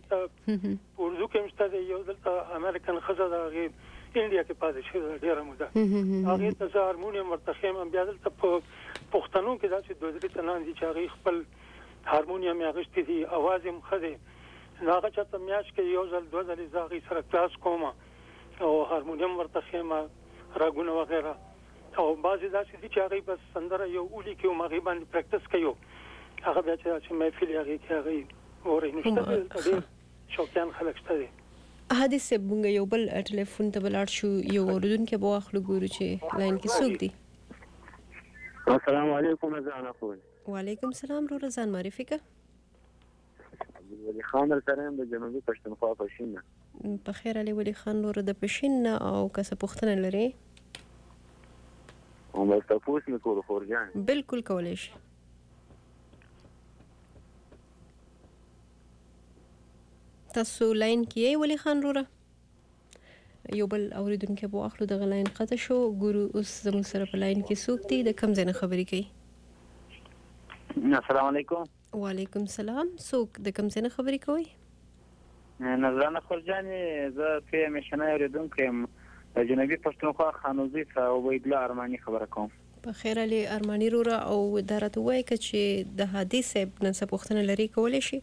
اردو کې مستد یو دلته امریکن خزه دا انډیا کې پاتې شوی ډیره موده هغه ته هارمونیم ورته خیم بیا دلته په پښتنو کې داسې دوه درې تنان دي چې هغه خپل هارمونیم یې غشتي دي اواز یې مخده هغه چې میاش کې یو ځل دوه ځلې زاغي سره کلاس کوم او هارمونیم ورته خیم راګونه وغیرہ او بعضې داسې دي چې هغوی بس سندره یو ولیکي او هغې باندې پریکټس کوي هغه بیا چې محفل یې هغې کې هغې اورئ نو شته دلته ډېر شوقیان خلک شته دي. حدیث صاحب مونږ یو بل ټلیفون ته ولاړ شو یو اورېدونکی به واخلو ګورو چې لاین کې څوک دي. السلام علیکم ازان اخوی. وعلیکم السلام رو رضان معرفي کا. ولی خان الکریم د جنوبي پښتونخوا پښین نه. په خیر علي ولی خان لور د پښین نه او کس پښتنه لري. او بس تاسو مې کول خورجان. بالکل کولای شي. تاسو لاین کې ولی خان لور یو بل اوریدونکو په اخلو د لاین قطع شو ګورو اوس زموږ سره په لاین کې څوک دي د کم ځای نه خبرې کوي. السلام علیکم. وعلیکم السلام. څوک د کم ځای نه خبرې کوي؟ نظرانه خورجانې زه پې مشنه اوریدونکی یم د جنوبي پښتونخوا خانوزي څخه عبیدالله ارماني خبره کوم. په خیر علي ارماني روره او دا راته ووایه که چې د هادي صاحب نه څه پوښتنه لري کولی شي.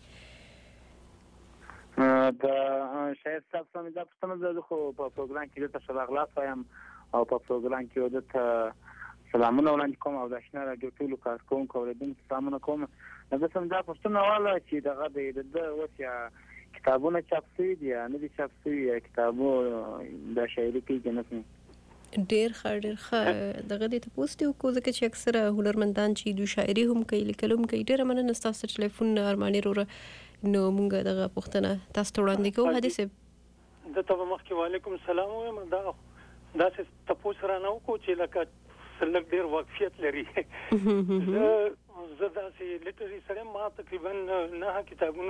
د شاید صاحب سمې دا پوښتنه زه خو په پروګرام کې دلته ښه راغلاست وایم او په پروګرام کې دلته سلامونه وړاندې کوم او د اشنا راډیو ټولو کارکوونکو اورېدونکو سلامونه کوم. زه سم دا پوښتنه واله چې دغه د ده اوس یا کتابونه چاپ شوي دي یا نه دي چاپ شوي یا کتابو دا شاعري کوي که نه کوي. ډېر ښه ډېر ښه دغه دې تپوس دې وکړو ځکه چې اکثره هنرمندان چې دوی شاعري هم کوي لیکل هم کوي. ډېره مننه ستاسو ټلیفون ارماني روره. نو مونږ دغه پوښتنه تاسو ته وړاندې کوو. هادي صاحب دته به مخکې وعلیکم السلام ووایم دا داسې تپوس رانه وکړو چې لکه لږ ډېر واقفیت لري. زه داسې لیټرري سړی یم. ما تقریبا نهه کتابونو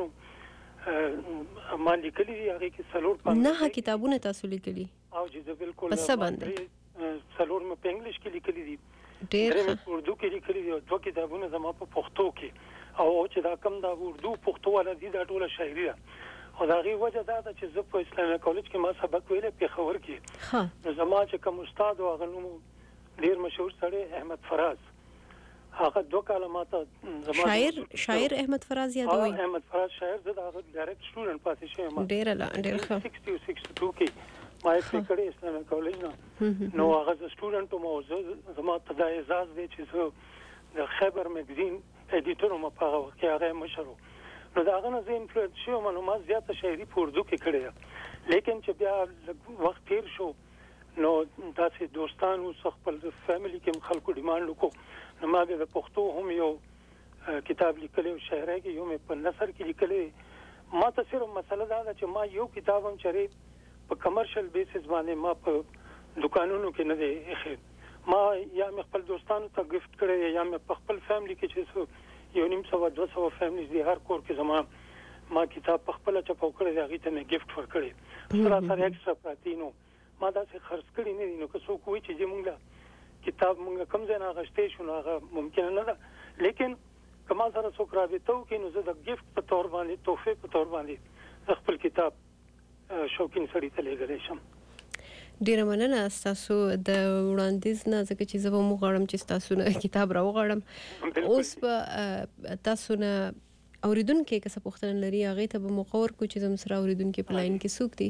ما لیکلي دي هغې کې څلور نهه کتابونه تاسو لیکلي او چې زه بالکل په څه باندې څلور مې په انګلیش کې لیکلي دي ډېر درې مې په اردو کې لیکلي دي او دوه کتابونه زما په پښتو کې او چې دا کم دا اردو پښتو والا دي دا ټوله شاعري ده او د هغې وجه دا ده چې زه په اسلامي کالج کې ما سبق ویلی پېښور کې نو زما چې کوم استاد و هغه نوم ډېر مشهور سړی احمد فراز هغه دوه کاله ما ته شاعر شاعر احمد فراز یادوي. احمد فراز شاعر زه د هغه ډایرکټ سټوډنټ پاتې شوی یم. ډېر ډېر ښه. سکسټي او سکسټي ټو کې ما یې پرې کړی اسلامي کالج نه نو هغه زه سټوډنټ وم او زه زما ته دا اعزاز دی چې زه د خیبر میګزین ایډیټر وم په هغه وخت کې هغه مشر و نو د هغه نه زه انفلوئنس شوی وم نو ما زیاته شاعري په اردو کې کړې ده لیکن چې بیا وخت تېر شو نو داسې دوستان اوس خپل فیملي کې خلکو ډیمانډ وکړو نو ما بیا د پښتو هم یو کتاب لیکلی او شاعرۍ کې یو مې په نثر کې لیکلی ما ته صرف مسله دا ده چې ما یو کتاب هم چېرې په کمرشل بیسس باندې ما په دکانونو کې نه دی ایښی ما یا مې خپل دوستانو ته ګفت کړی یا مې په خپل فیملي کې چې یو نیم سوه دوه سوه فیملیز دي هر کور کې زما ما کتاب په خپله چپاو کړی دی هغې ته مې ګفت ورکړی سره سره ایکسټرا پراتی نو ما داسې خرڅ کړي نه دي نو که څوک وایي چې موږ له کتاب موږ کوم ځای نه اخیستی شو نو هغه ممکنه نه ده لیکن که ما سره څوک رابطه وکړي نو زه د ګفت په طور باندې تحفې په طور باندې زه خپل کتاب شوقین سړي ته لیږلی شم. ډېره مننه ستاسو د وړاندیز نه ځکه چې زه به هم وغواړم چې ستاسو نه کتاب راوغواړم. اوس به تاسو نه اورېدونکي که څه پوښتنه لري هغې ته به موقع ورکړو چې زموږ سره اورېدونکي په لاین کې څوک دي.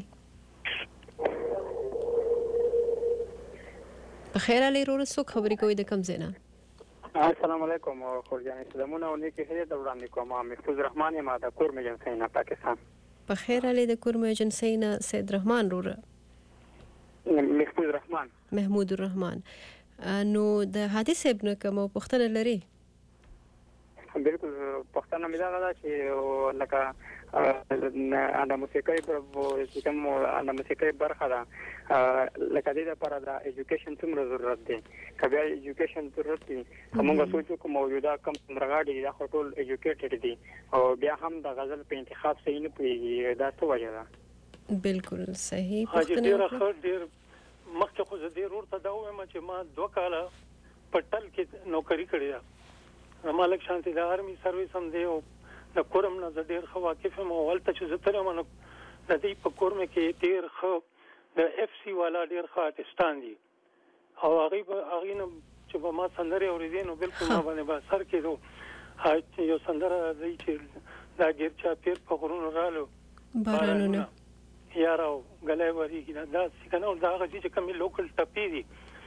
په خیر علي وروره څوک خبرې کوي د کوم ځای نه؟ السلام علیکم خورجانې سلامونه او نیکې هیلې در وړاندې کوم. محفوظ رحمان یم د کورم ایجنسۍ نه پاکستان. په خیر علي د کورم ایجنسۍ نه سید رحمان وروره محمود رحمان محمود الرحمن. نو د هادي صاحب نه کومه پوښتنه لري؟ بالکل پښتنه مې دا ده چې لکه د موسیقۍ چې کوم د موسیقۍ برخه ده لکه دې لپاره د ایجوکیشن څومره ضرورت دی که بیا ایجوکیشن ضرورت دی که موږ سوچ وکړو موجوده کم سندرغاړي دا خو ټول ایجوکیټډ دي او بیا هم د غزل په انتخاب صحیح نه پوهېږي دا څه وجه ده؟ بالکل صحیح پوښتنه ډېره ښه ډېر مخکې خو زه ډېر ورته دا ووایم چې ما دوه کاله په ټل کې نوکري کړې ده زما لږ شانتې د آرمي سروس هم دی او د کورم نه زه ډېر ښه واقف یم او هلته چې زه تللی وم نو د دوی په کورمه کې ډېر ښه د اف سی والا ډېر ښه آرټسټان دي او هغوی به هغې نه چې به ما سندرې اورېدې نو بلکل ما باندې به اثر کېدو یو سندره دی چې دا ګیر چاپېر په غرونو رالو بارانونه یاره او ګلی ورېږي دا داسې که نه او د هغه چې کومې لوکل ټپې دي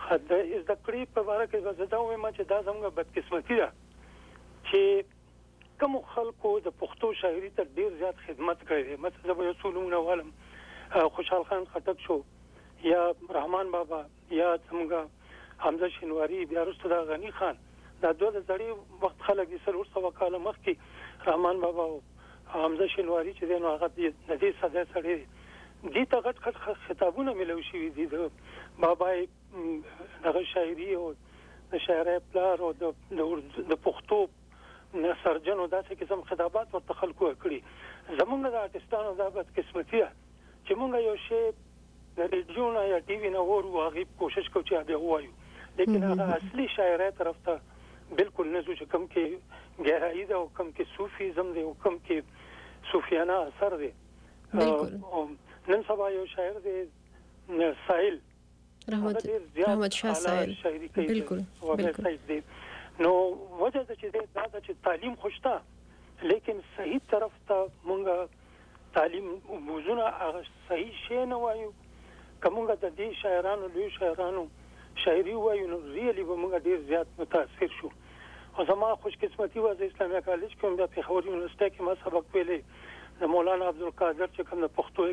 خدای زده کړې په اړه کې زه دا وایم چې دا زموږ بدقسمتي ده چې کوم خلکو د پښتو شاعري ته ډیر زیات خدمت کړی دی. مثلا به رسولونه والم خوشحال خان خټک شو یا رحمان بابا یا څنګه حمزه شینواری بیا وروسته دا غنی خان دا دوه د زړی وخت خلک دي سر ورسره وکاله مخکې رحمان بابا او حمزه شینواری چې دی نو هغه د دې صدې سړی دي ته غټ غټ خطابونه ملو شي دي د بابای دغه شاعري او د شاعرۍ پلار او د د پښتو سرجنو داسې قسم خطابات ورته خلکو کړي. زمونږ د آرټستانو دا بدقسمتي ده چې مونږ یو شی د ریډیو نه یا ټي وي نه ورو هغه کوشش کوو چې هغه وایو لیکن هغه اصلي شاعرۍ طرف ته بالکل نه ځو چې کم کې ګهرایي ده او کم کې صوفیزم دی او کم کې صوفیانه اثر دی. نن سبا یو شاعر دی ساحل رحمت رحمت شاه ساحل بالکل بالکل نو وجه د چې دا چې تعلیم خوشته لیکن صحیح طرف ته مونږه تعلیم موضوعونه هغه صحیح شی نه وایو کومه د دې شاعرانو لوی شاعرانو شاعري وایو نو ریلی به مونږ ډیر زیات متاثر شو. او زما خوش قسمتي و د اسلامي کالج کې د پیښور یونیورسيټي کې ما سبق ویلې د مولانا عبدالقادر چې کوم د پښتو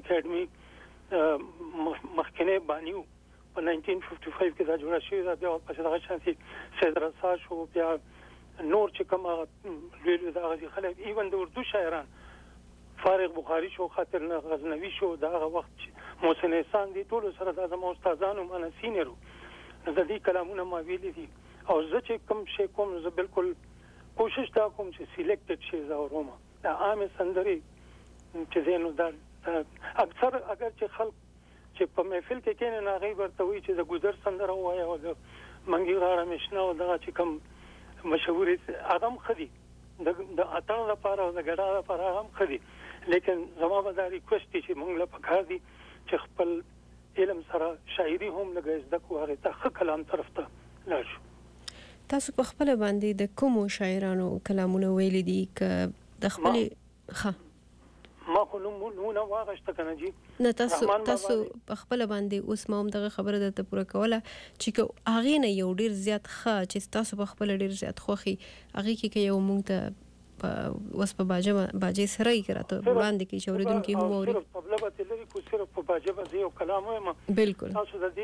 اکیډمي مخکنه بانیو په ناینټین ففټي فایو کې دا جوړه شوې ده. بیا په دغه شانتي سید رسا شو بیا نور چې کوم لوی دغه خلک ایون د اردو شاعران فارغ بخاری شو خاطر غزنوی شو دغه وخت محسن احسان دي ټول سره د زمو استادانو مانه سینیرو د دې کلامونه ما ویلي دي او زه چې کوم شی کوم زه بالکل کوشش دا کوم چې سلیکټډ شي زاوروم دا عام سندري چې زینو دا اکثر اگر چې خلک چې په محفل کې کینې نه غي ورته وي چې د ګذر سندره وایي او د منګي غاړه مشنا او دغه چې کوم مشهور اغم خدي د اتاو لپاره او د ګډا لپاره هم خدي لیکن زما به دا ریکوست چې موږ له پکار دي چې خپل علم سره شاعري هم لګي زده کوو هغه ته کلام طرف ته لاړ شو. تاسو په خپل باندې د کوم شاعرانو کلامونه ویل دي ک د خپل ښه ما خو نو نو واغشت کنه جی نه تاسو تاسو په خپل باندې اوس ما هم دغه خبره درته پوره کوله چې هغه نه یو ډیر زیات ښه چې تاسو په خپل ډیر زیات خوخي هغه کې یو مونږ ته اوس په باجه باجه سره یې راته وړاندې کې چوریدونکو هم ووري په بلبه تلری کو صرف په باجه باندې یو کلام وایم بالکل تاسو د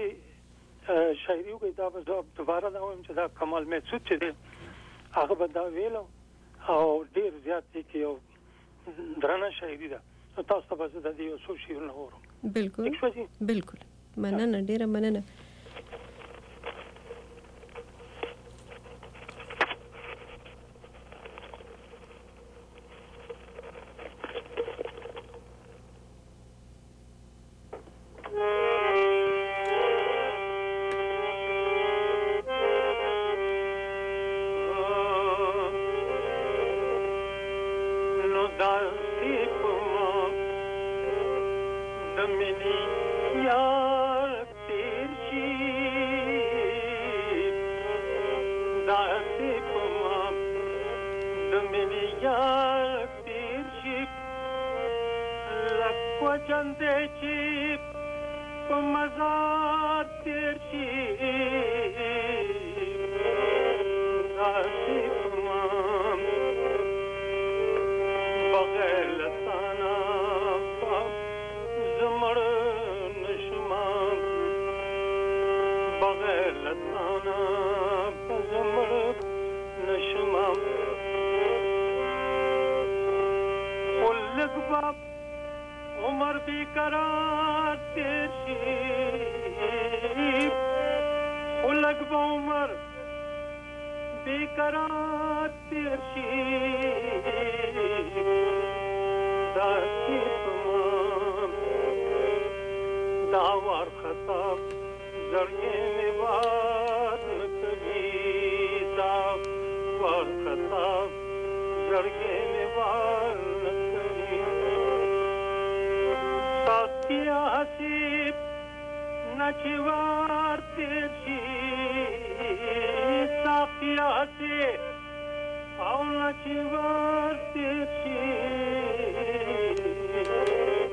دې شاعري وګړي دا به دوباره دا وایم چې دا کمال محسود چې دی هغه به دا ویلو او ډیر زیات دی کې یو درنه شاعري ده تاسو ته به د دې یو څو شعرونه وورم بالکل بالکل مننه ډیره مننه.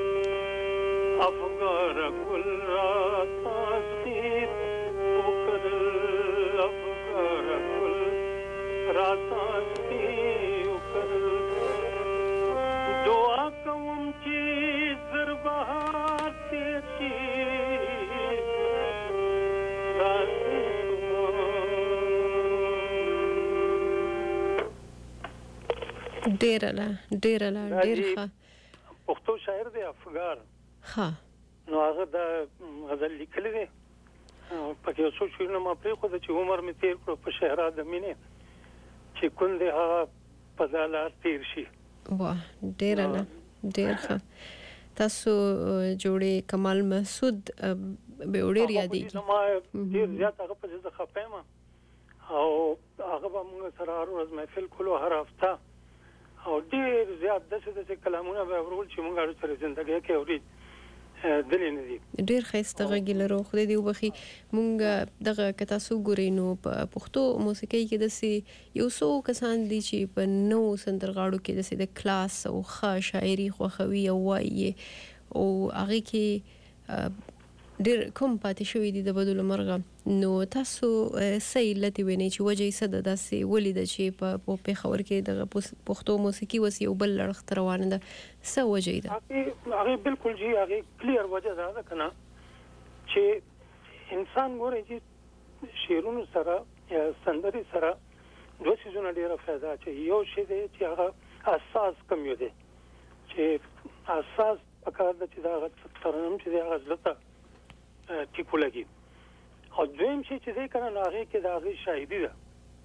افغار گل را تاسخیر بکر راساستی وکړل دعا کوم چې زر بهار تیر شي ډیر لا ډیر لا ډیر ښه پښتو شاعر دی افغان ها نو هغه د غزل لیکلی دی پکې اوسو شنو ما پرې خو د چې عمر می تیر کړو په شهرا د مینې چې کندې هغه په دالار تیر شي واه ډیر لا ډیر ښه تاسو جوړې کمال مسعود به وړي یادېږي ما ډیر زیات هغه په ځکه خپېم او هغه به موږ سره هر ورځ محفل کولو هر هفته او ډیر زیات دغه د کلامونه به ورول چې موږ اړ سره ژوندۍ کې اوري دلی نه دي ډیر خسته غږی لرو خو دې وبخي مونږ دغه کتا سو ګورینو په پښتو موسیقي کې د سي یو څو کسان دي چې په نو سندرغاړو کې د سي د کلاس او ښه شاعري خوخوي او وایي او هغه کې ډیر کوم پاتې شوی دي د بدل مرغه نو تاسو سې لته ویني چې وجه یې صد داسې ولید چې په په خبر کې د پښتو موسیقي وسی او بل لړخت روانه ده څه وجه ده هغه بالکل جی هغه کلیر وجه ده کنه چې انسان ګوري چې شیرونو سره یا سندري سره دوه سيزونه ډیره فائدہ چې یو شی دی چې هغه اساس کم یو دی چې اساس پکار د چې دا ترنم چې هغه ځلته ټیکو لګي او دویم شي چې دې کنه هغه کې د هغه شاهدی ده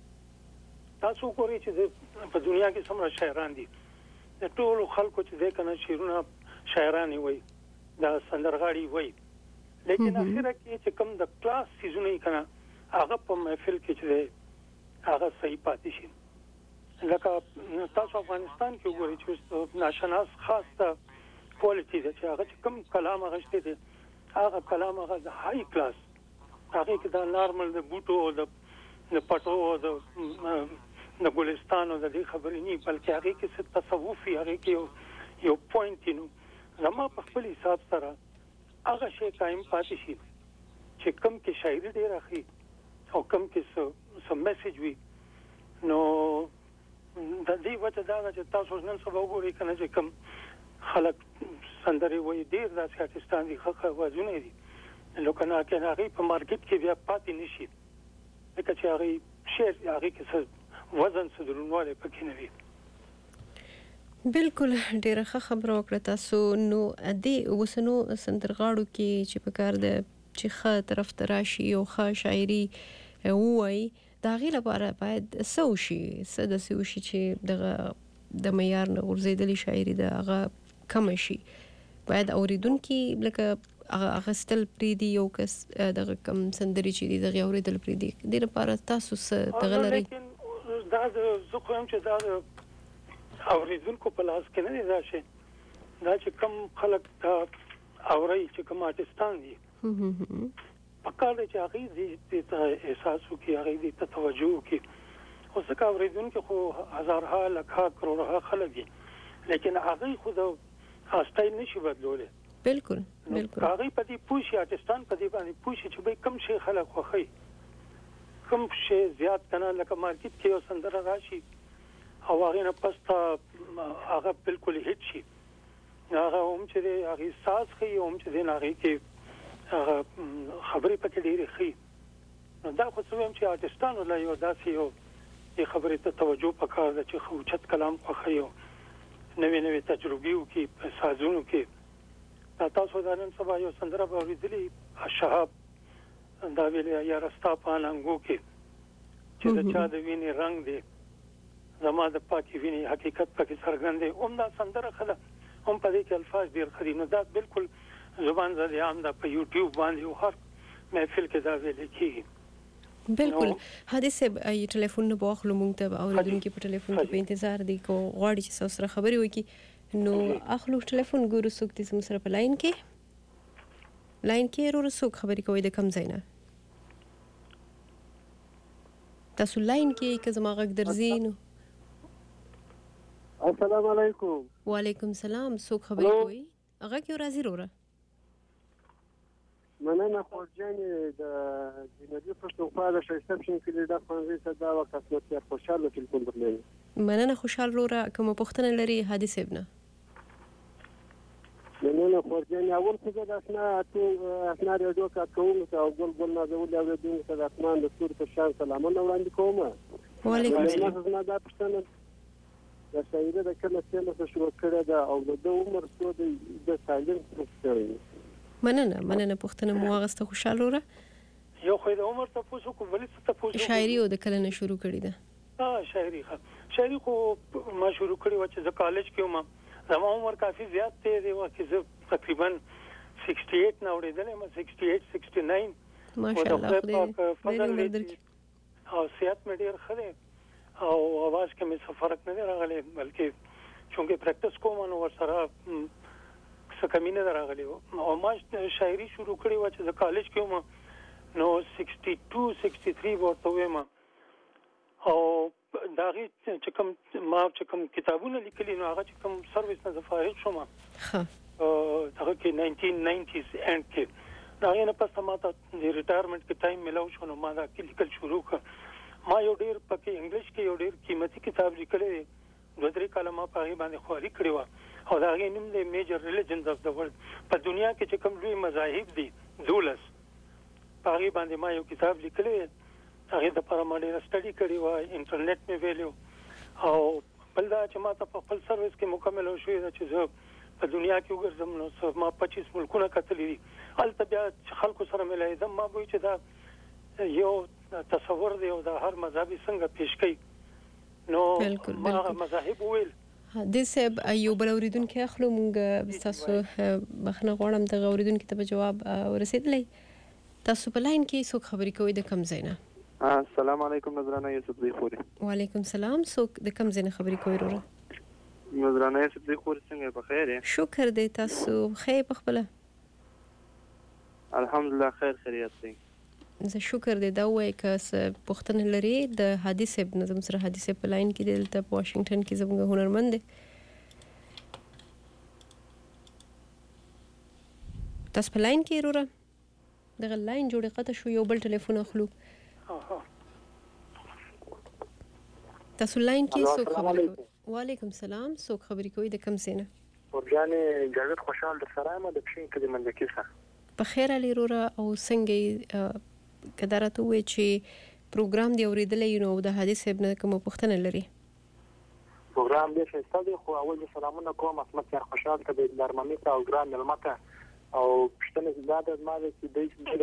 تاسو ګورئ چې په دنیا کې څومره شاعران دي د ټولو خلکو چې دې کنه شعرونه شاعران وي دا سندرغاړي وي لیکن اخره کې چې کوم د کلاس سيزونه کنه هغه په محفل کې چې هغه صحیح پاتې شي لکه تاسو افغانستان کې وګورئ چې ناشناس خاص ته کوالټي ده چې هغه کوم کلام غشته دي هغه کلام هغه د هاي کلاس هغه کې دا نارمل د بوټو او د پټو او د ګلستان او د دې خبرې نه بلکې هغه کې څه تصوفي هغه کې یو پوینټ نو زما په خپل حساب سره هغه شی قائم پاتې شي چې کم کې شاعري ډیر اخی او کم کې څه میسج وي نو د دې وجه دا چې تاسو نن سبا وګورئ کنه چې کم خلک سندري وای ډیر داسې ارتستان دي خو وازونه دي نو کنه کې هغه په مارکیټ کې بیا پاتې نشي لکه چې هغه شعر هغه کې څه وزن څه درنواله پکې نه وي بالکل ډیره خبره وکړه تاسو نو دې وسنو سندرغاړو کې چې په کار د چې ښه طرف تراشي او ښه شاعري وای دا غي لپاره باید سو شي سده سو شي چې دغه د معیار نه ورزيدلي شاعري د هغه کم شي باید اوریدونکو لکه اغستل پریدي یو کس دغه کم سندري چې دغه اوریدل پریدي د لپاره تاسو څه دغه لري دا زه خو هم چې دا اوریدونکو په لاس کې نه دی راشي دا چې کم خلک دا اوري چې کوم آرټستان دي پکار دی چې هغه دې ته احساس وکړي هغه دې ته توجه وکړي خو څنګه اوریدونکو خو هزارها لکه کروڑه خلک دي لیکن هغه خو دا سټایل نشي بدلوله بالکل بالکل هغه په دې پوښي آرټستان په دې باندې پوښي چې به کم شي خلک خوخي کم شي زیات کنه لکه مارکیټ کې یو سندره راشي او هغه نه پستا هغه بالکل هیڅ شي هغه هم چې هغه ساز خي هم چې نه هغه کې هغه خبرې پکې ډېرې خي نو دا خو څه هم چې آرټستان ولا یو داسې یو خبرې ته توجه وکړه چې خو چت کلام خوخي یو نوې نوې تجربې وکي په سازونو کې تاسو دا نن سبا یو سندره به ورېدلې شهاب دا ویل یا رستا پاننګو کې چې د چا د ویني رنگ دی زما د پاکي ویني حقیقت پکې څرګند دی اوم دا سندره خله هم په دې کې الفاظ ډیر خري نو دا بالکل زبان زده عام دا په یوټیوب باندې او هر محفل کې دا ویل کېږي بالکل حادثه ای ټلیفون نه بوخلو مونږ ته اوریدونکو په ټلیفون کې په انتظار دي کو غواړي چې سره خبري وکړي نو اخلو ټلیفون ګورو څوک دې سره په لاین کې لاین کې ورو څوک خبري کوي د کم ځای نه تاسو لاین کې که زما غږ درځي نو السلام علیکم وعلیکم السلام څوک خبري کوي هغه کې راځي وروره مننه خورجانې د جنري پښتونخوا د ښایسته پښینکلي د ښوونځي ته دا وخت اسمت یار خوشحال له ټلیفون درلودی مننه خوشحال وروره کومه پوښتنه لري هادي صاحب نه مننه خورجانې اول خو زه د اسنا اسنا ریډیو کارکوونکو او ګل ګل نازولي اورېدونکو ته د اسمان د ستوري په شان سلامونه وړاندې کوم. وعلیکم السلام. زما دا پوښتنه د شاعري د کله څه شروع کړې ده او د عمر څو د تعلیم څه مننه مننه پوښتنه مو واغسته خوشاله وره یو خو د عمر ته پوسو کو ولې ته پوسو شاعري او د کله نه شروع کړی ده ها شاعري ها شاعري خو ما شروع کړی و چې د کالج کې ما زما عمر کافي زیات دی دی چې زه تقریبا اکسټ ایټ نه اورېدلې ما اکسټ ایټ اکسټ ناین ماشاءالله خدای او سیاست مې ډېر ښه دی او اواز کې مې څه فرق نه دی راغلی بلکې چونکې پریکټس کوم نو ورسره څه کمی نه راغلی او ما شاعري شروع کړې و چې د کالج کې ما نو سکسټي ټو سکسټي تھری ورته وایم او دا غي چې کوم ما چې کوم کتابونه لیکلي نو هغه چې کوم سرویس نه فارغ شوم ها هغه کې ناینټین ناینټیز اند کې دا یې نه پس ما ته د ریټایرمنټ کې ټایم ملو شو نو ما دا لیکل شروع کړ ما یو ډیر پکې انګلیش کې یو ډیر قیمتي کتاب لیکلی دوه درې کاله ما په هغه باندې خواري کړې و او دا غي نوم دی میجر ریلیجنز اف د ورلد په دنیا کې چې کوم لوی مذاهب دي دولس په هغه باندې ما یو کتاب لیکلی هغه د پر ما ډیر سټډي کړی و انټرنیټ مې ویلو او بل دا چې ما ته په خپل سرویس کې مکمل شوې ده چې زه په دنیا کې وګرځم نو ما پچیس ملکونه کتلې دي البته بیا خلکو سره ملای دم ما وایي چې دا یو تصور دی او د هر مذهبي څنګه پیش کوي نو ما مذاهب ویل د سب یو بل اوریدونکو اخلو مونږ تاسو بخنه غواړم د اوریدونکو ته جواب ورسېدلې تاسو په لاین کې څوک خبرې کوي د کم ځای نه السلام علیکم نظرانه یوسف دی خوري وعلیکم السلام څوک د کم ځای نه خبرې کوي وروره نظرانه یوسف دی خوري څنګه په خیر یې شکر دی تاسو خیر په خپل الحمدلله خیر خیریت دی زه شکر دی دا وای که څه پوښتنه لري د هادي صاحب نظم سره هادي صاحب په لاین کې دلته په واشنگټن کې زموږ هنرمند دی تاسو په لاین کې وروره دغه لاین جوړې قطع شو یو بل ټلیفون اخلو تاسو لاین کې څوک خبرې کوي وعلیکم السلام څوک خبرې کوي د کم ځای نه ورجانې جاوید خوشحال د سره ما د پښین کې د منځکي سره په خیر علي وروره او څنګه کدارته وې چې پروګرام دی اوریدلې نو د هادي صاحب نه کوم پوښتنه لري پروګرام دې ښه دی خو اول سلامونه کوم اسمت یار خوشحال ته د لارمنې ته او ګران ملمته او پښتنه زیاده ما د دې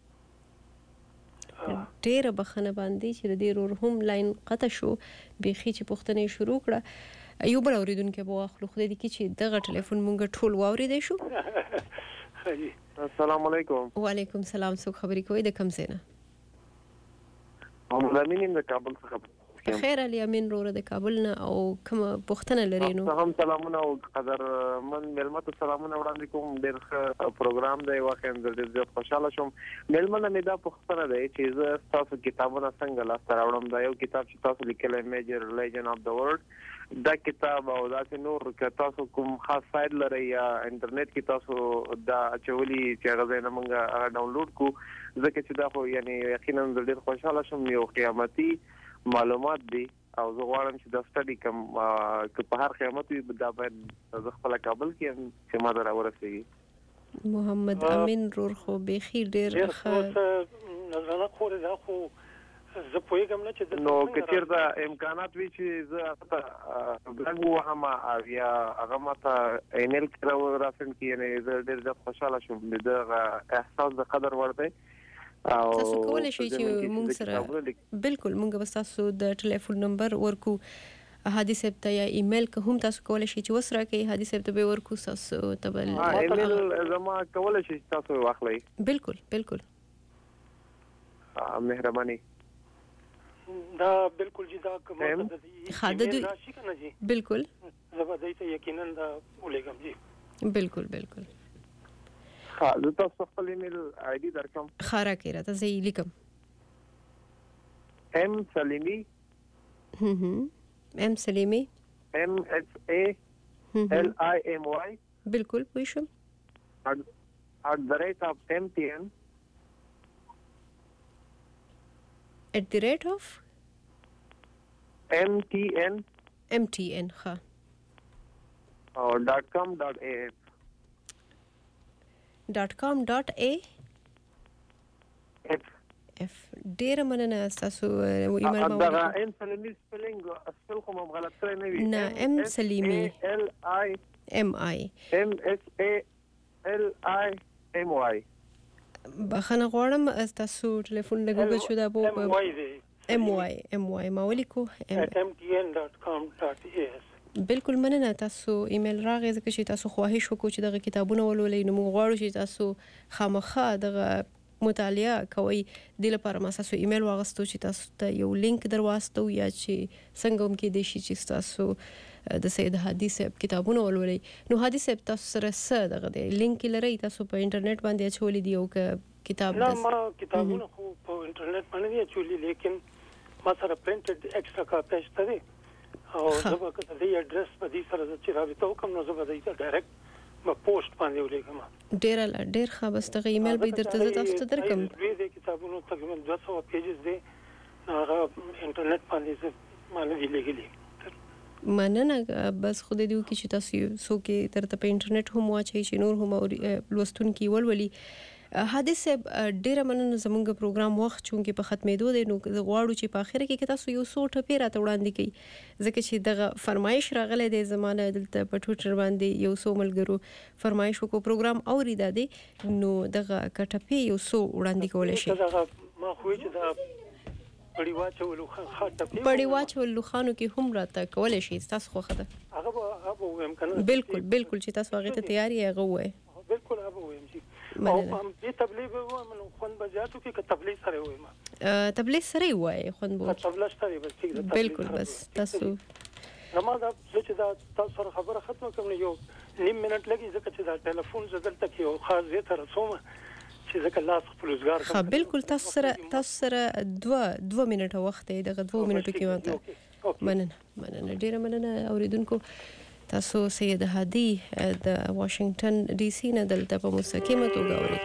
ډېر بخنه باندې چې د دې رور هم لاین قطع شو بيخي چې پوښتنه شروع کړه یو بل اوریدونکو په اخلو خو دې کې چې دغه ټلیفون مونږ ټول واوریدې شو السلام علیکم وعلیکم السلام څوک خبرې کوي د کم ځای نه محمد امین د کابل څخه خیر علي امین وروره د کابل نه او کوم پوښتنه لري نو هم سلامونه او قدر من ملمت سلامونه وړاندې کوم ډېر ښه پروګرام دی واقعا ډېر زیات خوشاله شوم ملمنه مې دا پوښتنه ده چې زه تاسو کتابونه څنګه لاسته راوړم دا یو کتاب چې تاسو لیکلی میجر ریلیجن اف د ورلد دا کتاب او دا نور که تاسو کوم خاص سایت لري یا انټرنیټ کې تاسو دا چولي چې هغه نه مونږه ډاونلوډ کو ځکه چې دا خو یعنی یقینا ډېر خوشاله شوم یو قیامتي معلومات دي او زه غواړم چې دا سټډي کوم که په هر قیامت وي دا باید زه خپل کابل کې چې ما دا ورسېږي محمد امین رور خو بيخي ډېر ښه نظر خو دا خو زه پوهیږم نه چې نو کچیر دا امکانات وی چې زه هغه بلنګ وهم او یا هغه ماته ایمیل کړو راسن کې یعنی زه ډېر زیات خوشاله شوم دغه احساس د قدر ورته او تاسو کولای شئ چې موږ سره بالکل موږ به تاسو د ټلیفون نمبر ورکو هادي صاحب ته یا ایمیل که هم تاسو کولای شئ چې وسره کې هادي صاحب ته به ورکو تاسو ته بل ایمیل زما کولای شئ تاسو واخلئ بالکل بالکل مهرباني دا بالکل جی دا کوم خاده راشي کنه جی بالکل زبردای ته یقینا دا ولګم جی بالکل بالکل ها زه تاسو خپل ایمیل آی ډی درکم خارا کړه ته زه لیکم ام سلیمی هم ام سلیمی ام ایچ ای ال آی ام واي بالکل پوښم at the rate of M T N at the rate of M T N M T N ها او .com .af .com .a f اف ډیره مننه تاسو ایمیل ما دا ام سلیمی سپیلینګ اصل کوم غلط کړی نه وي نه ام سلیمی L I M I M S A L I M Y بخنه غواړم تاسو ټلیفون لګوګل شو دا بو M Y M Y ما ولیکو m t n dot com dot a s بالکل مننه تاسو ایمیل راغی ځکه چې تاسو خواهش وکړو چې دغه کتابونه ولولئ نو موږ غواړو چې تاسو خامخا دغه مطالعه کوي د لپاره ما تاسو ایمیل واغستو چې تاسو ته یو لینک درواستو یا چې څنګه هم کې د شي چې تاسو د سید هادي صاحب کتابونه ولولئ نو هادي صاحب تاسو سره څه دغه دی لینک لري تاسو په انټرنیټ باندې اچولې دی او کتاب نه ما کتابونه خو په انټرنیټ باندې اچولې لیکن ما سره پرینټډ ایکسترا کاپی شته دی او زه به د اډرس په دې سره چې رابطه وکم نو زه به دې ته ډایرکټ ما پوسټ باندې ولېږم ډیر ډیر ښه بس ته ایمیل به درته تاسو ته درکم دې کتابونو تقریبا دوه سوه پیجز دي هغه انټرنیټ باندې باندې لګلي مننه بس خو دې دیو کې چې تاسو سو کې درته په انټرنیټ هم واچي چې نور هم لوستونکي ولولي حادث ډیره مننه زموږ پروګرام وخت چونکې په ختمېدو دی نو غواړو چې په اخر کې تاسو یو څو ټپې راته وړاندې کړئ ځکه چې دغه فرمایش راغلی دی زمانه دلته په ټویټر باندې یو څو ملګرو فرمایش وکړو پروګرام اوریدا دی نو دغه کټپې یو څو وړاندې کولی شي ما خو چې دا پړی واچولو خاطه پړی واچولو خانو کې هم راته کولی شي تاسو خوښه ده هغه هغه ویم کنه بالکل بالکل چې تاسو هغه ته تیاری هغه وای بالکل هغه ویم چې او په تبلیغ وایم نو خون بجاتو کې تبلیغ سره وایم تبلیغ سره وای خون بو تبلیغ سره بس بالکل بس تاسو زما دا چې دا تاسو سره خبره ختمه کوم یو نیم منټ لګي ځکه چې دا ټلیفون زدلته کې یو خاص زه تر څومره چې ځکه لاس خپل روزګار ها بالکل تاسو سره تاسو سره دوه دوه منټه وخت دی دغه دوه منټو کې وته مننه مننه ډیره مننه اوریدونکو تاسو سید هادي د واشنگټن ډي سي نه دلته په مستقیمه توګه اوري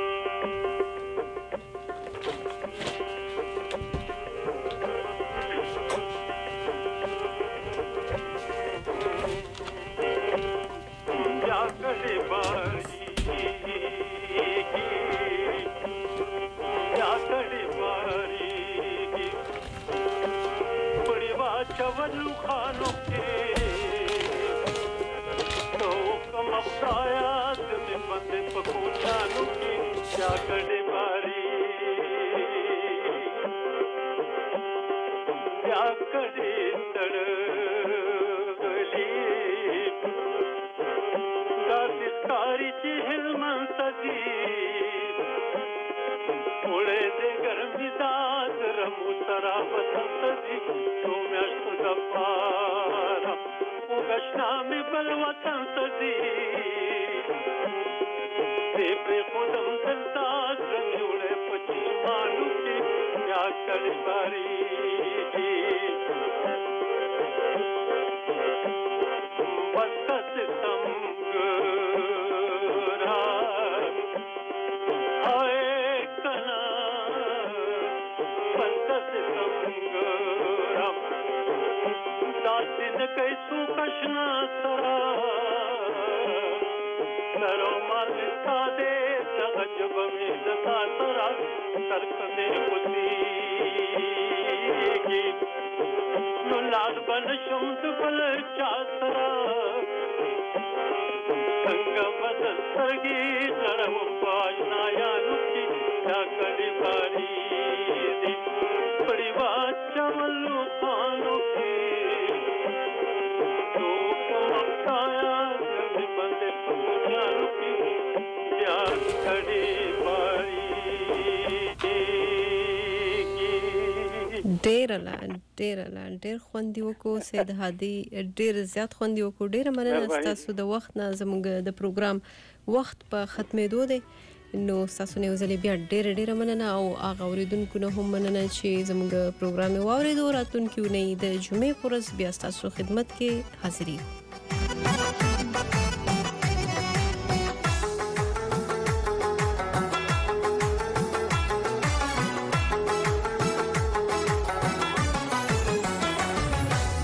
ډیر لا ډیر لا ډیر خوندي وکړو سید هادي ډیر زیات خوندي وکړو ډیر مننه تاسو د وخت نه زموږ د پروګرام وخت په ختمېدو دی نو تاسو نه وزلې بیا ډیر ډیر مننه او هغه اوریدونکو نه هم مننه چې زموږ پروګرام واوریدو راتونکو نه د جمعې پرز بیا تاسو خدمت کې حاضرې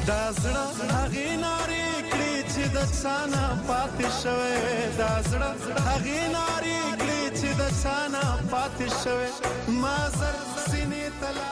دا زړه هغې نارې کړې چې د څانه پاتې شوی دا زړه هغې نارې کړې چې د څانه پاتې شوی ما زر سینې ته